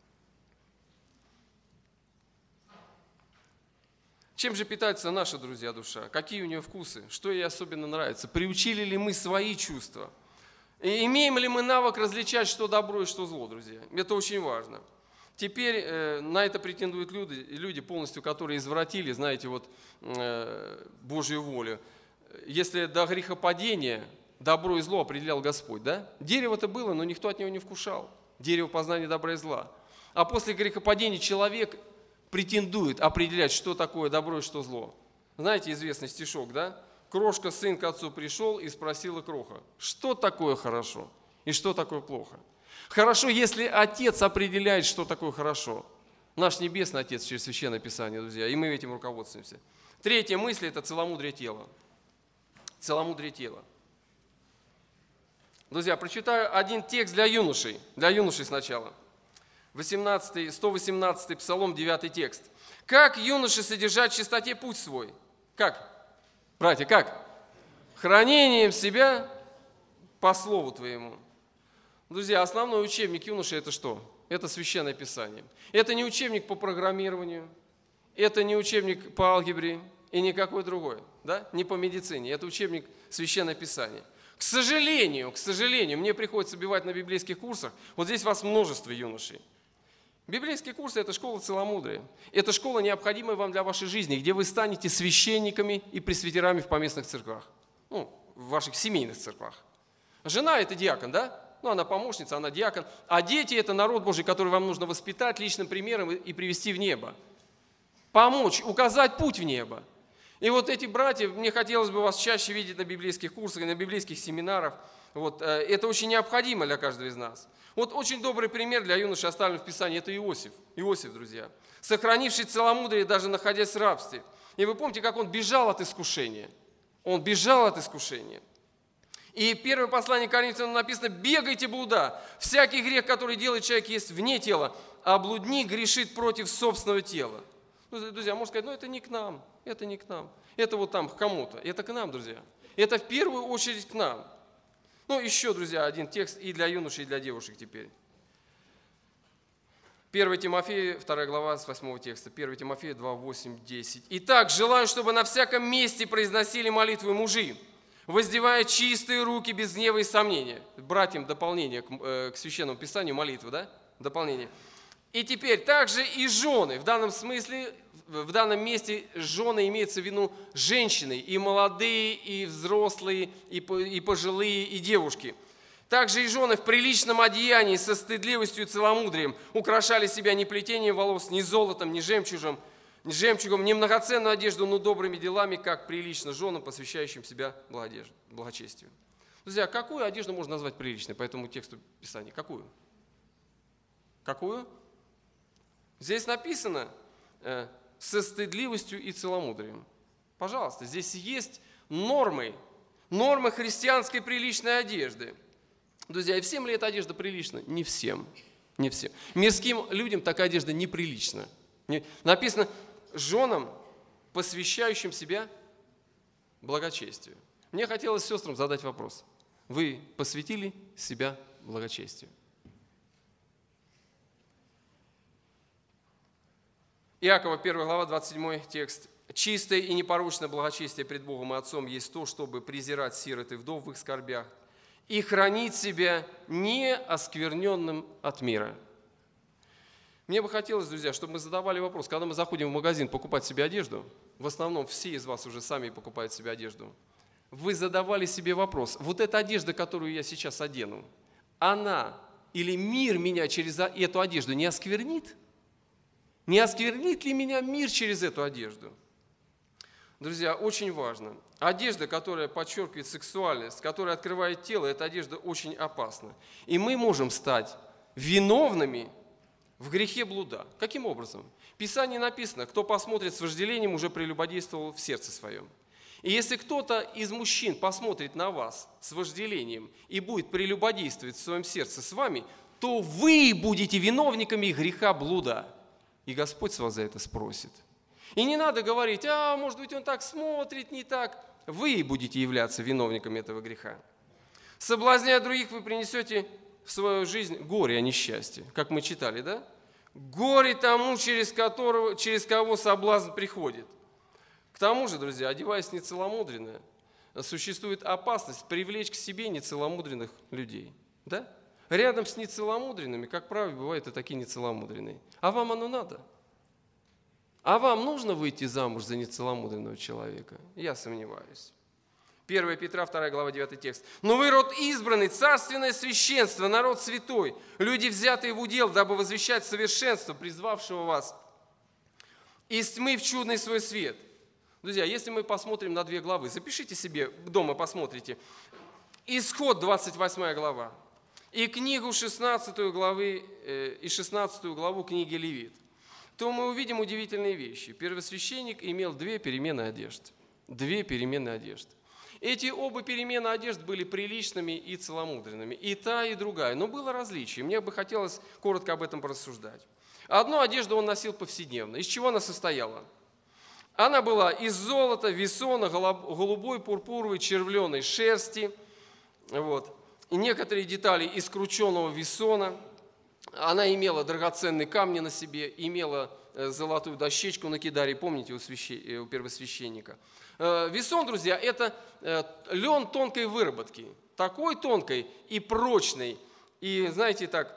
Чем же питается наша, друзья, душа? Какие у нее вкусы? Что ей особенно нравится? Приучили ли мы свои чувства? И имеем ли мы навык различать, что добро и что зло, друзья? Это очень важно. Теперь э, на это претендуют люди, люди полностью, которые извратили, знаете, вот, э, Божью волю. Если до грехопадения добро и зло определял Господь, да? Дерево-то было, но никто от него не вкушал. Дерево познания добра и зла. А после грехопадения человек претендует определять, что такое добро и что зло. Знаете известный стишок, да? Крошка, сын к отцу пришел и спросила кроха, что такое хорошо и что такое плохо. Хорошо, если Отец определяет, что такое хорошо. Наш Небесный Отец через Священное Писание, друзья, и мы этим руководствуемся. Третья мысль – это целомудрие тела. Целомудрие тела. Друзья, прочитаю один текст для юношей, для юношей сначала. восемнадцатый, сто восемнадцатый Псалом, девятый текст. «Как юноше содержать в чистоте путь свой?» Как? Братья, как? «Хранением себя по слову Твоему». Друзья, основной учебник юноши – это что? Это Священное Писание. Это не учебник по программированию, это не учебник по алгебре и никакой другой, да? Не по медицине, это учебник Священное Писание. К сожалению, к сожалению, мне приходится бывать на библейских курсах, вот здесь вас множество юношей. Библейские курсы – это школа целомудрия. Это школа, необходимая вам для вашей жизни, где вы станете священниками и пресвитерами в поместных церквах, ну, в ваших семейных церквах. Жена – это диакон, да? Ну, она помощница, она диакон. А дети – это народ Божий, который вам нужно воспитать личным примером и привести в небо. Помочь, указать путь в небо. И вот эти братья, мне хотелось бы вас чаще видеть на библейских курсах, на библейских семинарах. Вот, это очень необходимо для каждого из нас. Вот очень добрый пример для юноши, оставлен в Писании, это Иосиф. Иосиф, друзья. Сохранивший целомудрие, даже находясь в рабстве. И вы помните, как он бежал от искушения? Он бежал от искушения. И первое послание Коринфянам написано: «Бегайте, блуда! Всякий грех, который делает человек, есть вне тела, а блудник грешит против собственного тела». Ну, друзья, можно сказать, ну это не к нам, это не к нам. Это вот там к кому-то. Это к нам, друзья. Это в первую очередь к нам. Ну, еще, друзья, один текст и для юношей, и для девушек теперь. первое Тимофея, вторая глава, с восьмого текста. первое Тимофея два, восемь, десять. «Итак, желаю, чтобы на всяком месте произносили молитвы мужи, воздевая чистые руки без гнева и сомнения». Братьям дополнение к, э, к Священному Писанию, молитвы, да? Дополнение. «И теперь также и жены». В данном смысле, в данном месте жены имеется в виду женщины, и молодые, и взрослые, и, и пожилые, и девушки. Также и жены в приличном одеянии со стыдливостью и целомудрием украшали себя не плетением волос, ни золотом, ни жемчугом, ни жемчугом, ни многоценную одежду, но добрыми делами, как прилично женам, посвящающим себя благочестию. Друзья, какую одежду можно назвать приличной по этому тексту Писания? Какую? Какую? Здесь написано э, со стыдливостью и целомудрием. Пожалуйста, здесь есть нормы, нормы христианской приличной одежды. Друзья, и всем ли эта одежда прилична? Не всем. Не всем. Мирским людям такая одежда неприлична. Написано женам, посвящающим себя благочестию. Мне хотелось сестрам задать вопрос. Вы посвятили себя благочестию? Иакова, первая глава, двадцать седьмой текст. «Чистое и непорочное благочестие пред Богом и Отцом есть то, чтобы презирать сирот и вдов в их скорбях и хранить себя неоскверненным от мира». Мне бы хотелось, друзья, чтобы мы задавали вопрос, когда мы заходим в магазин покупать себе одежду, в основном все из вас уже сами покупают себе одежду, вы задавали себе вопрос, вот эта одежда, которую я сейчас одену, она или мир меня через эту одежду не осквернит? Не осквернит ли меня мир через эту одежду? Друзья, очень важно. Одежда, которая подчеркивает сексуальность, которая открывает тело, эта одежда очень опасна. И мы можем стать виновными в грехе блуда. Каким образом? В Писании написано, кто посмотрит с вожделением, уже прелюбодействовал в сердце своем. И если кто-то из мужчин посмотрит на вас с вожделением и будет прелюбодействовать в своем сердце с вами, то вы будете виновниками греха блуда. И Господь с вас за это спросит. И не надо говорить, а, может быть, он так смотрит, не так. Вы будете являться виновниками этого греха. Соблазняя других, вы принесете в свою жизнь горе, а не счастье. Как мы читали, да? Горе тому, через, которого, через кого соблазн приходит. К тому же, друзья, одеваясь нецеломудренно, существует опасность привлечь к себе нецеломудренных людей. Да? Рядом с нецеломудренными, как правило, бывают и такие нецеломудренные. А вам оно надо? А вам нужно выйти замуж за нецеломудренного человека? Я сомневаюсь. первое Петра, вторая глава, девятый текст. «Но вы род избранный, царственное священство, народ святой, люди, взятые в удел, дабы возвещать совершенство, призвавшего вас из тьмы в чудный свой свет». Друзья, если мы посмотрим на две главы, запишите себе, дома посмотрите. Исход, двадцать восьмая глава, и книгу шестнадцатую главы, э, и шестнадцатую главу книги Левит, то мы увидим удивительные вещи. Первосвященник имел две перемены одежд. Две перемены одежд. Эти оба перемены одежд были приличными и целомудренными, и та, и другая. Но было различие. Мне бы хотелось коротко об этом порассуждать. Одну одежду он носил повседневно. Из чего она состояла? Она была из золота, весона, голубой, пурпуровой, червленой шерсти. Вот. И некоторые детали из крученого весона. Она имела драгоценные камни на себе, имела золотую дощечку на кидаре, помните, у, священ... у первосвященника. Весон, друзья, это лен тонкой выработки, такой тонкой и прочной, и, знаете, так,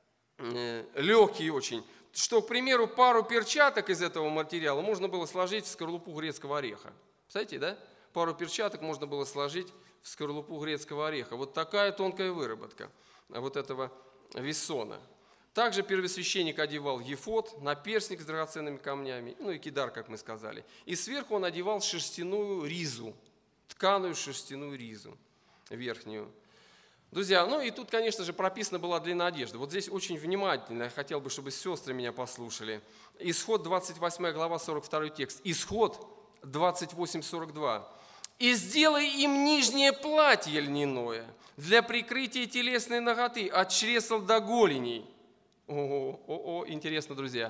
легкий очень, что, к примеру, пару перчаток из этого материала можно было сложить в скорлупу грецкого ореха. Представляете, да? Пару перчаток можно было сложить в скорлупу грецкого ореха. Вот такая тонкая выработка вот этого весона. Также первосвященник одевал ефод, наперстник с драгоценными камнями, ну и кидар, как мы сказали. И сверху он одевал шерстяную ризу, тканую шерстяную ризу верхнюю. Друзья, ну и тут, конечно же, прописана была длина одежды. Вот здесь очень внимательно, я хотел бы, чтобы сестры меня послушали. Исход, двадцать восьмая глава, сорок второй текст. Исход двадцать восемь сорок два. «И сделай им нижнее платье льняное для прикрытия телесной наготы от чресл до голеней». О, о, о, интересно, друзья.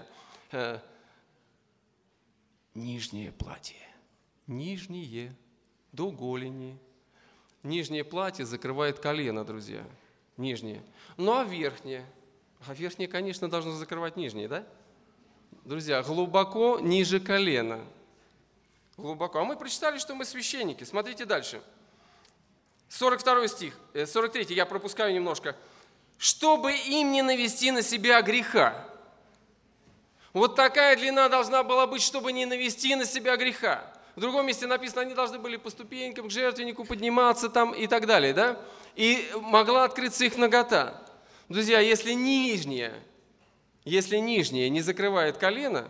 Нижнее платье. Нижнее до голени. Нижнее платье закрывает колено, друзья. Нижнее. Ну а верхнее? А верхнее, конечно, должно закрывать нижнее, да? Друзья, глубоко ниже колена. Глубоко. А мы прочитали, что мы священники. Смотрите дальше. сорок второй стих, сорок третий, я пропускаю немножко. «Чтобы им не навести на себя греха». Вот такая длина должна была быть, чтобы не навести на себя греха. В другом месте написано, они должны были по ступенькам к жертвеннику подниматься там и так далее, да? И могла открыться их нагота. Друзья, если нижняя, если нижняя не закрывает колено,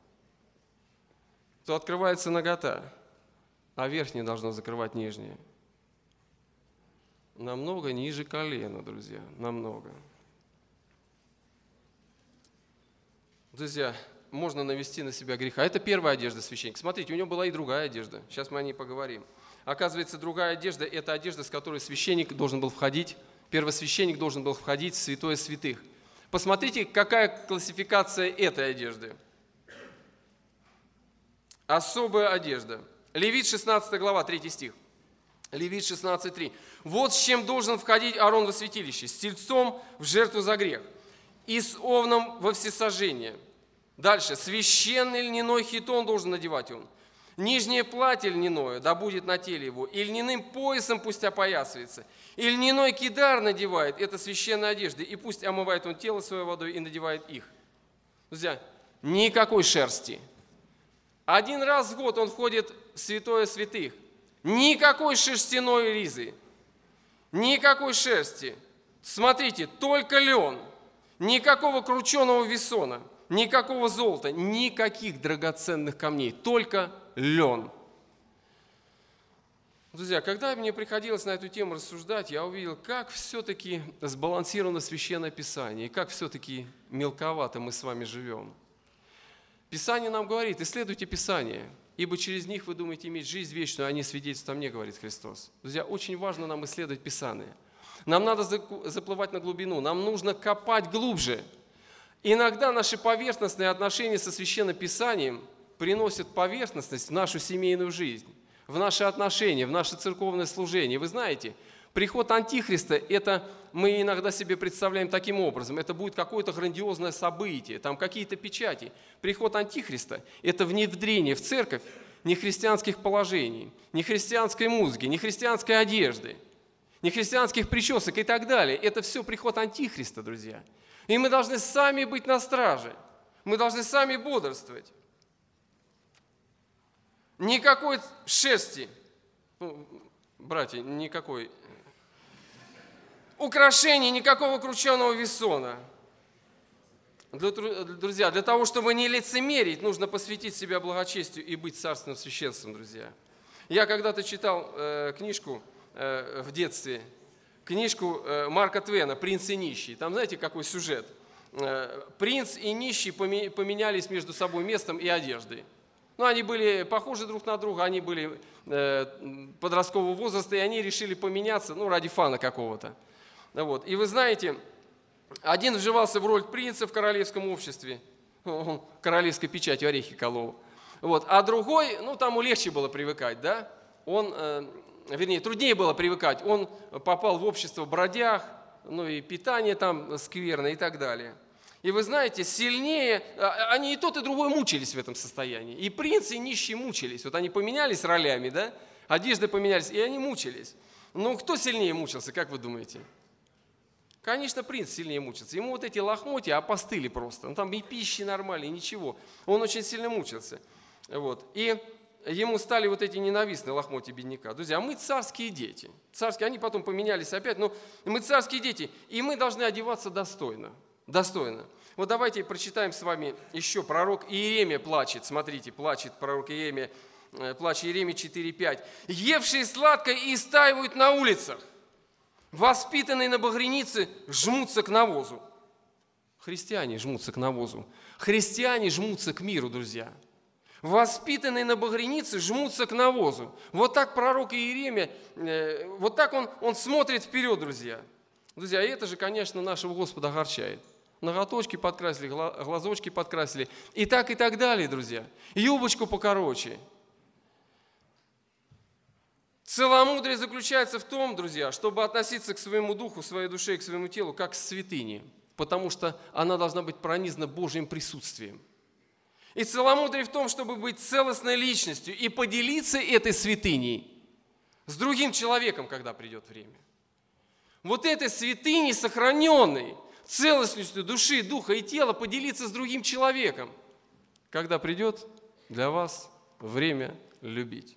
то открывается нагота, а верхняя должна закрывать нижнее. Намного ниже колена, друзья, намного. Друзья, можно навести на себя греха. Это первая одежда священника. Смотрите, у него была и другая одежда. Сейчас мы о ней поговорим. Оказывается, другая одежда – это одежда, с которой священник должен был входить, первосвященник должен был входить в святое святых. Посмотрите, какая классификация этой одежды. Особая одежда. Левит, шестнадцатая глава, третий стих. Левит шестнадцать три. «Вот с чем должен входить Аарон во святилище, с тельцом в жертву за грех, и с овном во всесожжение». Дальше. «Священный льняной хитон должен надевать он. Нижнее платье льняное, да будет на теле его, и льняным поясом пусть опоясывается. И льняной кидар надевает, это священная одежда, и пусть омывает он тело своей водой и надевает их». Друзья, никакой шерсти. Один раз в год он ходит в святое святых. Никакой шерстяной ризы. Никакой шерсти. Смотрите, только лен. Никакого крученого весона. Никакого золота. Никаких драгоценных камней. Только лен. Друзья, когда мне приходилось на эту тему рассуждать, я увидел, как все-таки сбалансировано Священное Писание, и как все-таки мелковато мы с вами живем. Писание нам говорит: исследуйте Писание, ибо через них вы думаете иметь жизнь вечную, а не свидетельство о мне, говорит Христос. Друзья, очень важно нам исследовать Писание. Нам надо заплывать на глубину, нам нужно копать глубже. Иногда наши поверхностные отношения со Священным Писанием приносят поверхностность в нашу семейную жизнь, в наши отношения, в наше церковное служение. Вы знаете, приход Антихриста, это мы иногда себе представляем таким образом. Это будет какое-то грандиозное событие, там какие-то печати. Приход Антихриста – это внедрение в церковь нехристианских положений, нехристианской музыки, нехристианской одежды, нехристианских причесок и так далее. Это все приход Антихриста, друзья. И мы должны сами быть на страже. Мы должны сами бодрствовать. Никакой шерсти, ну, братья, никакой украшений, никакого крученого весона. Друзья, для того, чтобы не лицемерить, нужно посвятить себя благочестию и быть царственным священством, друзья. Я когда-то читал э, книжку э, в детстве, книжку э, Марка Твена «Принц и нищий». Там знаете, какой сюжет? Э, принц и нищий поменялись между собой местом и одеждой. Ну, они были похожи друг на друга, они были э, подросткового возраста, и они решили поменяться, ну, ради фана какого-то. Вот. И вы знаете, один вживался в роль принца в королевском обществе, он королевской печатью орехи колол. Вот. А другой, ну, тому легче было привыкать, да? Он, э, вернее, труднее было привыкать, он попал в общество бродяг, ну, и питание там скверное и так далее. И вы знаете, сильнее, они и тот, и другой мучились в этом состоянии. И принц, и нищий мучились. Вот они поменялись ролями, да? Одежды поменялись, и они мучились. Но кто сильнее мучился, как вы думаете? Конечно, принц сильнее мучился. Ему вот эти лохмотья опостыли просто. Ну, там и пищи нормальной, ничего. Он очень сильно мучился. Вот. И ему стали вот эти ненавистные лохмотья бедняка. Друзья, а мы царские дети. Царские, они потом поменялись опять, но мы царские дети, и мы должны одеваться достойно. Достойно. Вот давайте прочитаем с вами еще. Пророк Иеремия плачет. Смотрите, плачет пророк Иеремия. Плач Иеремия четыре пять. «Евшие сладкое истаивают на улицах, воспитанные на багрянице жмутся к навозу». Христиане жмутся к навозу. Христиане жмутся к миру, друзья. Воспитанные на багрянице жмутся к навозу. Вот так пророк Иеремия, вот так он, он смотрит вперед, друзья. Друзья, и это же, конечно, нашего Господа огорчает. Ноготочки подкрасили, глазочки подкрасили. И так, и так далее, друзья. Юбочку покороче. Целомудрие заключается в том, друзья, чтобы относиться к своему духу, своей душе и к своему телу, как к святыне. Потому что она должна быть пронизана Божьим присутствием. И целомудрие в том, чтобы быть целостной личностью и поделиться этой святыней с другим человеком, когда придет время. Вот этой святыней, сохраненной, целостностью души, духа и тела, поделиться с другим человеком, когда придет для вас время любить.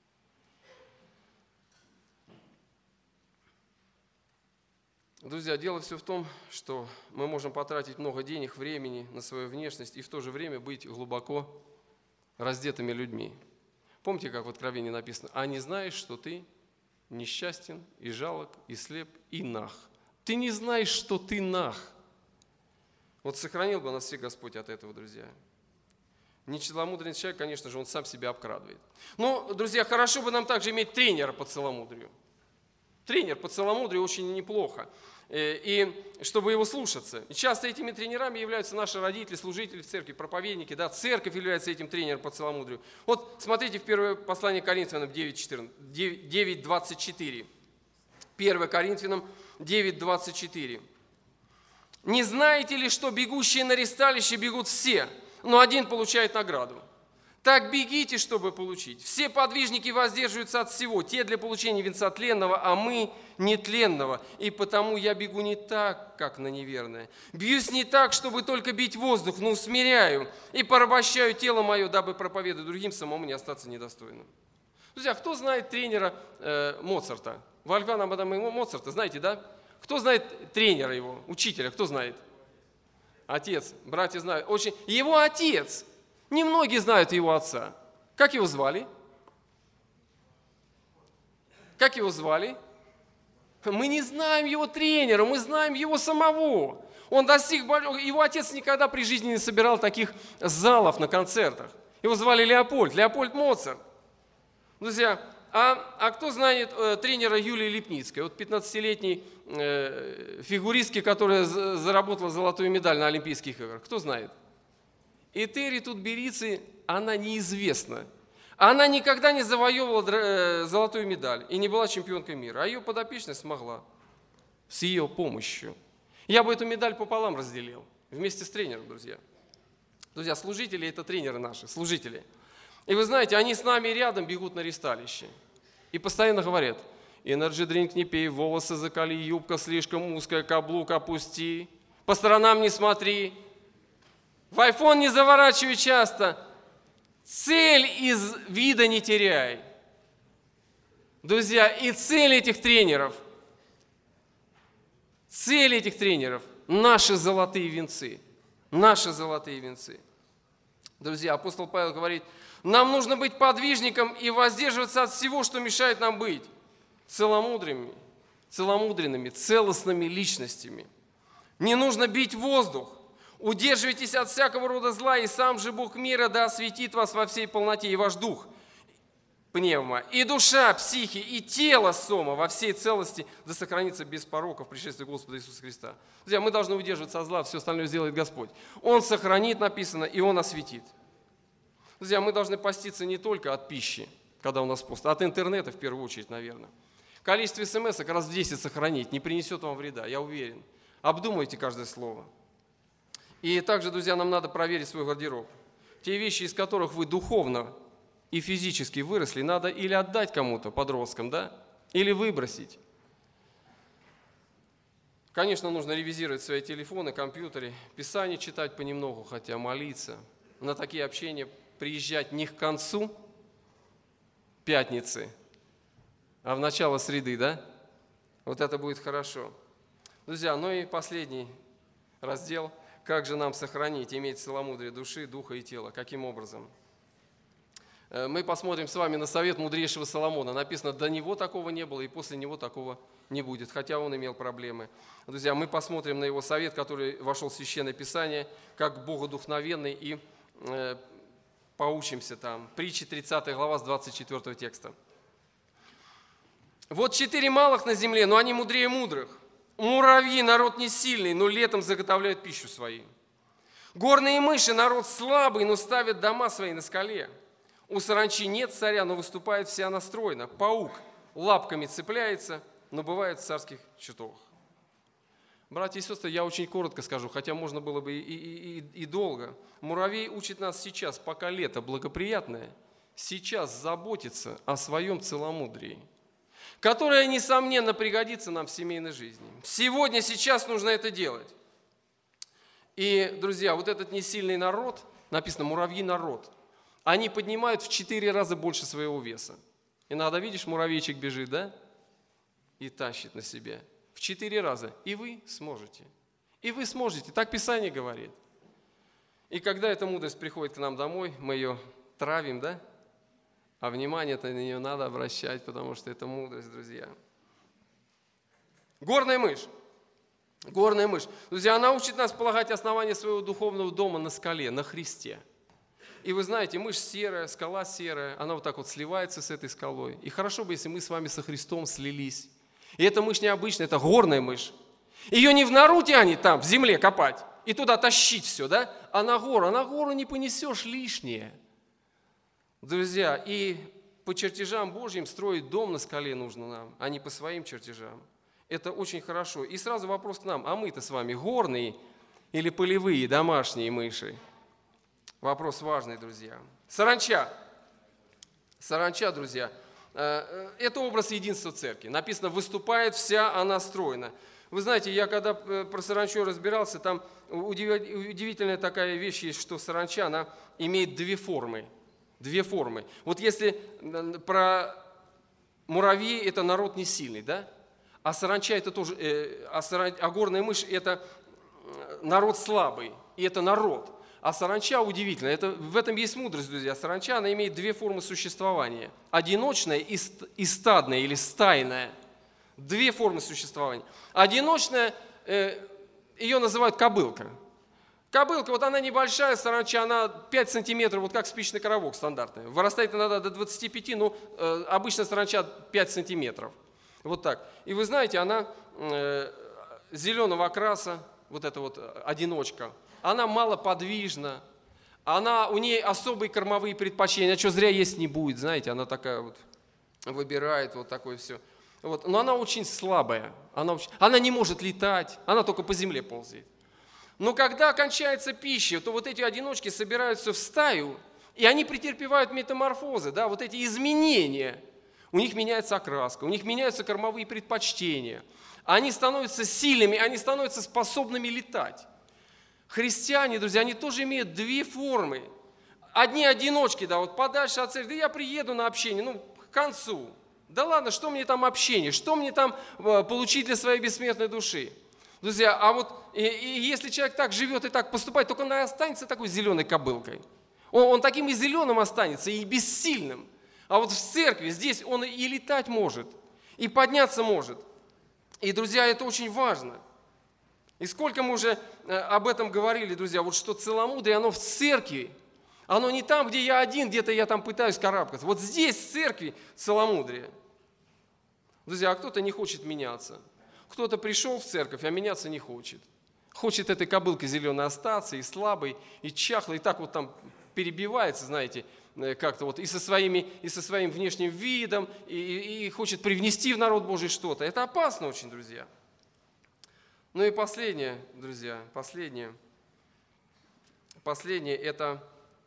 Друзья, дело все в том, что мы можем потратить много денег, времени на свою внешность и в то же время быть глубоко раздетыми людьми. Помните, как в Откровении написано: «А не знаешь, что ты несчастен, и жалок, и слеп, и наг». Ты не знаешь, что ты наг. Вот сохранил бы нас всех Господь от этого, друзья. Нецеломудренный человек, конечно же, он сам себя обкрадывает. Но, друзья, хорошо бы нам также иметь тренера по целомудрию. Тренер по целомудрию очень неплохо. И чтобы его слушаться. И часто этими тренерами являются наши родители, служители в церкви, проповедники. Да? Церковь является этим тренером по целомудрию. Вот смотрите в первое послание Коринфянам девять двадцать четыре. первое Коринфянам девять двадцать четыре. «Не знаете ли, что бегущие на ристалище бегут все, но один получает награду? Так бегите, чтобы получить. Все подвижники воздерживаются от всего, те для получения венца тленного, а мы нетленного. И потому я бегу не так, как на неверное. Бьюсь не так, чтобы только бить воздух, но усмиряю и порабощаю тело мое, дабы проповедовать другим, самому не остаться недостойным. Друзья, кто знает тренера э, Моцарта? Вольфганга Амадеуса Моцарта, знаете, да? Кто знает тренера его, учителя, кто знает? Отец, братья знают. Очень. Его отец. Немногие знают его отца. Как его звали? Как его звали? Мы не знаем его тренера, мы знаем его самого. Он достиг, его отец никогда при жизни не собирал таких залов на концертах. Его звали Леопольд, Леопольд Моцарт. Друзья, а, а кто знает э, тренера Юлии Липницкой? Вот пятнадцатилетней э, фигуристки, которая за, заработала золотую медаль на Олимпийских играх. Кто знает? Этери Тутберидзе, она неизвестна. Она никогда не завоевывала золотую медаль и не была чемпионкой мира, а ее подопечная смогла с ее помощью. Я бы эту медаль пополам разделил вместе с тренером, друзья. Друзья, служители – это тренеры наши, служители. И вы знаете, они с нами рядом бегут на ресталище и постоянно говорят: «Энерджи дринк не пей, волосы закали, юбка слишком узкая, каблук опусти, по сторонам не смотри». В айфон не заворачивай часто. Цель из вида не теряй. Друзья, и цель этих тренеров, цель этих тренеров – наши золотые венцы. Наши золотые венцы. Друзья, апостол Павел говорит, нам нужно быть подвижником и воздерживаться от всего, что мешает нам быть целомудренными, целомудренными, целостными личностями. Не нужно бить воздух. Удерживайтесь от всякого рода зла, и сам же Бог мира да осветит вас во всей полноте, и ваш дух, пневма, и душа, психи, и тело сома во всей целости да сохранится без порока в пришествии Господа Иисуса Христа. Друзья, мы должны удерживаться от зла, все остальное сделает Господь. Он сохранит, написано, и Он осветит. Друзья, мы должны поститься не только от пищи, когда у нас пост, а от интернета в первую очередь, наверное. Количество смс-ок раз в десять сохранить не принесет вам вреда, я уверен. Обдумайте каждое слово. И также, друзья, нам надо проверить свой гардероб. Те вещи, из которых вы духовно и физически выросли, надо или отдать кому-то, подросткам, да, или выбросить. Конечно, нужно ревизировать свои телефоны, компьютеры, Писание читать понемногу, хотя молиться. На такие общения приезжать не к концу пятницы, а в начало среды, да? Вот это будет хорошо. Друзья, ну и последний раздел – как же нам сохранить, иметь целомудрие души, духа и тела? Каким образом? Мы посмотрим с вами на совет мудрейшего Соломона. Написано, до него такого не было, и после него такого не будет, хотя он имел проблемы. Друзья, мы посмотрим на его совет, который вошел в Священное Писание, как богодухновенный, и э, поучимся там. Притчи тридцатая глава с двадцать четвёртого текста. «Вот четыре малых на земле, но они мудрее мудрых. Муравьи – народ не сильный, но летом заготовляют пищу свою. Горные мыши – народ слабый, но ставят дома свои на скале. У саранчи нет царя, но выступает вся настроена. Паук лапками цепляется, но бывает в царских чертогах». Братья и сестры, я очень коротко скажу, хотя можно было бы и, и, и, и долго. Муравей учит нас сейчас, пока лето благоприятное, сейчас заботиться о своем целомудрии, которая, несомненно, пригодится нам в семейной жизни. Сегодня, сейчас нужно это делать. И, друзья, вот этот несильный народ, написано «муравьи народ», они поднимают в четыре раза больше своего веса. Иногда, видишь, муравейчик бежит, да? И тащит на себе. В четыре раза. И вы сможете. И вы сможете. Так Писание говорит. И когда эта мудрость приходит к нам домой, мы ее травим, да? А внимание-то на нее надо обращать, потому что это мудрость, друзья. Горная мышь. Горная мышь. Друзья, она учит нас полагать основание своего духовного дома на скале, на Христе. И вы знаете, мышь серая, скала серая, она вот так вот сливается с этой скалой. И хорошо бы, если мы с вами со Христом слились. И эта мышь необычная, это горная мышь. Ее не в нору тянет там, в земле копать, и туда тащить все, да? А на гору, а на гору не понесешь лишнее. Друзья, и по чертежам Божьим строить дом на скале нужно нам, а не по своим чертежам. Это очень хорошо. И сразу вопрос к нам, а мы-то с вами горные или полевые домашние мыши? Вопрос важный, друзья. Саранча. Саранча, друзья, это образ единства церкви. Написано, выступает вся она стройна. Вы знаете, я когда про саранчу разбирался, там удивительная такая вещь есть, что саранча, она имеет две формы. Две формы. Вот если про муравьи, это народ не сильный, да? А саранча это тоже, а, саран, а горная мышь это народ слабый, и это народ. А саранча удивительно, это, в этом есть мудрость, друзья. Саранча, она имеет две формы существования. Одиночная и, и стадная или стайная. Две формы существования. Одиночная, э, ее называют кобылка. Кобылка, вот она небольшая, саранча, она пять сантиметров, вот как спичный коробок стандартный. Вырастает иногда до двадцати пяти, но э, обычно саранча пять сантиметров. Вот так. И вы знаете, она э, зеленого окраса, вот эта вот одиночка, она малоподвижна, она, у нее особые кормовые предпочтения, а что зря есть не будет, знаете, она такая вот выбирает вот такое все. Вот. Но она очень слабая, она, очень, она не может летать, она только по земле ползает. Но когда кончается пища, то вот эти одиночки собираются в стаю, и они претерпевают метаморфозы, да, вот эти изменения. У них меняется окраска, у них меняются кормовые предпочтения. Они становятся сильными, они становятся способными летать. Христиане, друзья, они тоже имеют две формы. Одни одиночки, да, вот подальше от церкви, да я приеду на общение, ну, к концу. Да ладно, что мне там общение, что мне там получить для своей бессмертной души? Друзья, а вот и, и если человек так живет и так поступает, только он останется такой зеленой кобылкой. Он, он таким и зеленым останется, и бессильным. А вот в церкви здесь он и летать может, и подняться может. И, друзья, это очень важно. И сколько мы уже об этом говорили, друзья, вот что целомудрие, оно в церкви. Оно не там, где я один, где-то я там пытаюсь карабкаться. Вот здесь, в церкви, целомудрие. Друзья, а кто-то не хочет меняться. Кто-то пришел в церковь, а меняться не хочет. Хочет этой кобылкой зеленой остаться, и слабый, и чахлый, и так вот там перебивается, знаете, как-то вот и со, своими, и со своим внешним видом, и, и, и хочет привнести в народ Божий что-то. Это опасно очень, друзья. Ну и последнее, друзья, последнее. Последнее – это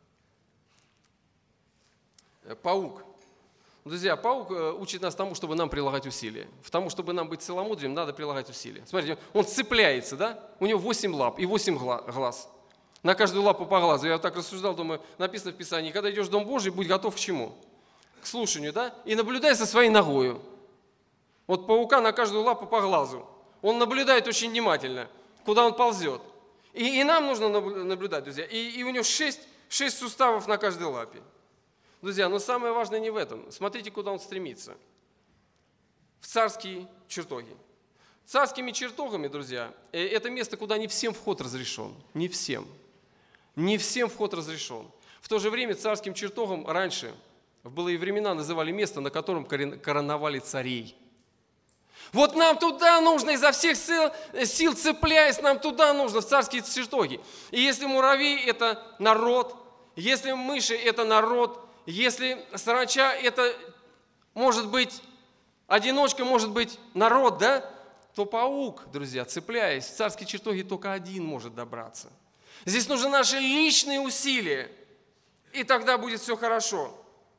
паук. Друзья, паук учит нас тому, чтобы нам прилагать усилия. В тому, чтобы нам быть целомудренным, надо прилагать усилия. Смотрите, он цепляется, да? У него восемь лап и восемь глаз. На каждую лапу по глазу. Я вот так рассуждал, думаю, написано в Писании, когда идешь в Дом Божий, будь готов к чему? К слушанию, да? И наблюдай за своей ногою. Вот паука на каждую лапу по глазу. Он наблюдает очень внимательно, куда он ползет. И, и нам нужно наблюдать, друзья. И, и у него шесть, шесть суставов на каждой лапе. Друзья, но самое важное не в этом. Смотрите, куда он стремится. В царские чертоги. Царскими чертогами, друзья, это место, куда не всем вход разрешен. Не всем. Не всем вход разрешен. В то же время царским чертогом раньше, в былые времена, называли место, на котором короновали царей. Вот нам туда нужно, изо всех сил, сил цепляясь, нам туда нужно, в царские чертоги. И если муравей – это народ, если мыши – это народ, если саранча – это, может быть, одиночка, может быть, народ, да, то паук, друзья, цепляясь, в царские чертоги только один может добраться. Здесь нужны наши личные усилия, и тогда будет все хорошо.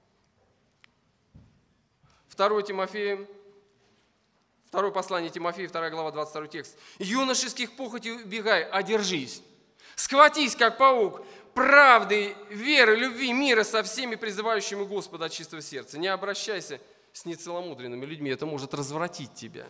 Второе Тимофея, Второе послание Тимофея, вторая глава, двадцать второй текст. «Юношеских похотей убегай, одержись, схватись, как паук, правды, веры, любви, мира со всеми призывающими Господа от чистого сердца. Не обращайся с нецеломудренными людьми, это может развратить тебя».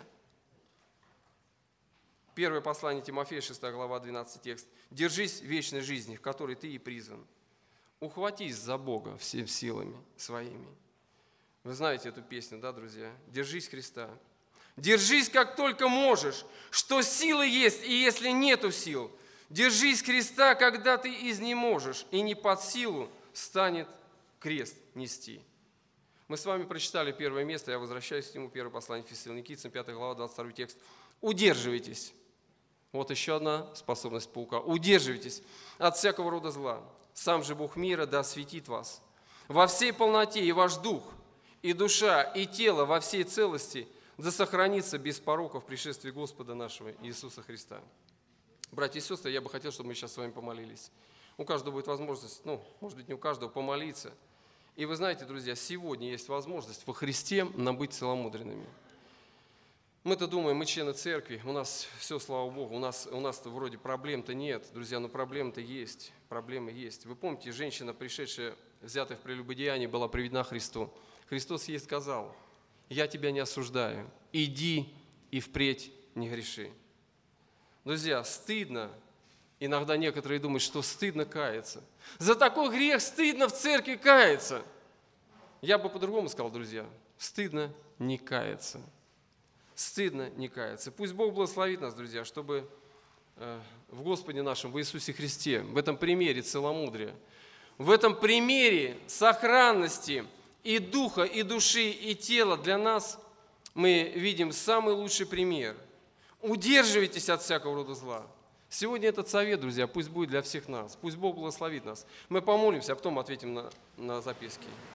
Первое послание Тимофея, шестая глава, двенадцатый текст. «Держись вечной жизни, в которой ты и призван. Ухватись за Бога всеми силами своими». Вы знаете эту песню, да, друзья? «Держись Христа». Держись, как только можешь, что силы есть, и если нету сил. Держись креста, когда ты изнеможешь, и не под силу станет крест нести. Мы с вами прочитали первое место, я возвращаюсь к нему, первое послание Фессалоникийцам, пятая глава, двадцать второй текст. Удерживайтесь. Вот еще одна способность паука. Удерживайтесь от всякого рода зла. Сам же Бог мира да осветит вас. Во всей полноте и ваш дух, и душа, и тело во всей целости да сохранится без порока в пришествии Господа нашего Иисуса Христа. Братья и сестры, я бы хотел, чтобы мы сейчас с вами помолились. У каждого будет возможность, ну, может быть, не у каждого, помолиться. И вы знаете, друзья, сегодня есть возможность во Христе нам быть целомудренными. Мы-то думаем, мы члены церкви, у нас все, слава Богу, у нас, у нас-то вроде проблем-то нет, друзья, но проблемы-то есть, проблемы есть. Вы помните, женщина, пришедшая, взятая в прелюбодеянии, была приведена Христу. Христос ей сказал: я тебя не осуждаю, иди и впредь не греши. Друзья, стыдно, иногда некоторые думают, что стыдно каяться. За такой грех стыдно в церкви каяться. Я бы по-другому сказал, друзья, стыдно не каяться. Стыдно не каяться. Пусть Бог благословит нас, друзья, чтобы э, в Господе нашем, в Иисусе Христе, в этом примере целомудрия, в этом примере сохранности и духа, и души, и тела для нас мы видим самый лучший пример. Удерживайтесь от всякого рода зла. Сегодня этот совет, друзья, пусть будет для всех нас. Пусть Бог благословит нас. Мы помолимся, а потом ответим на, на записки.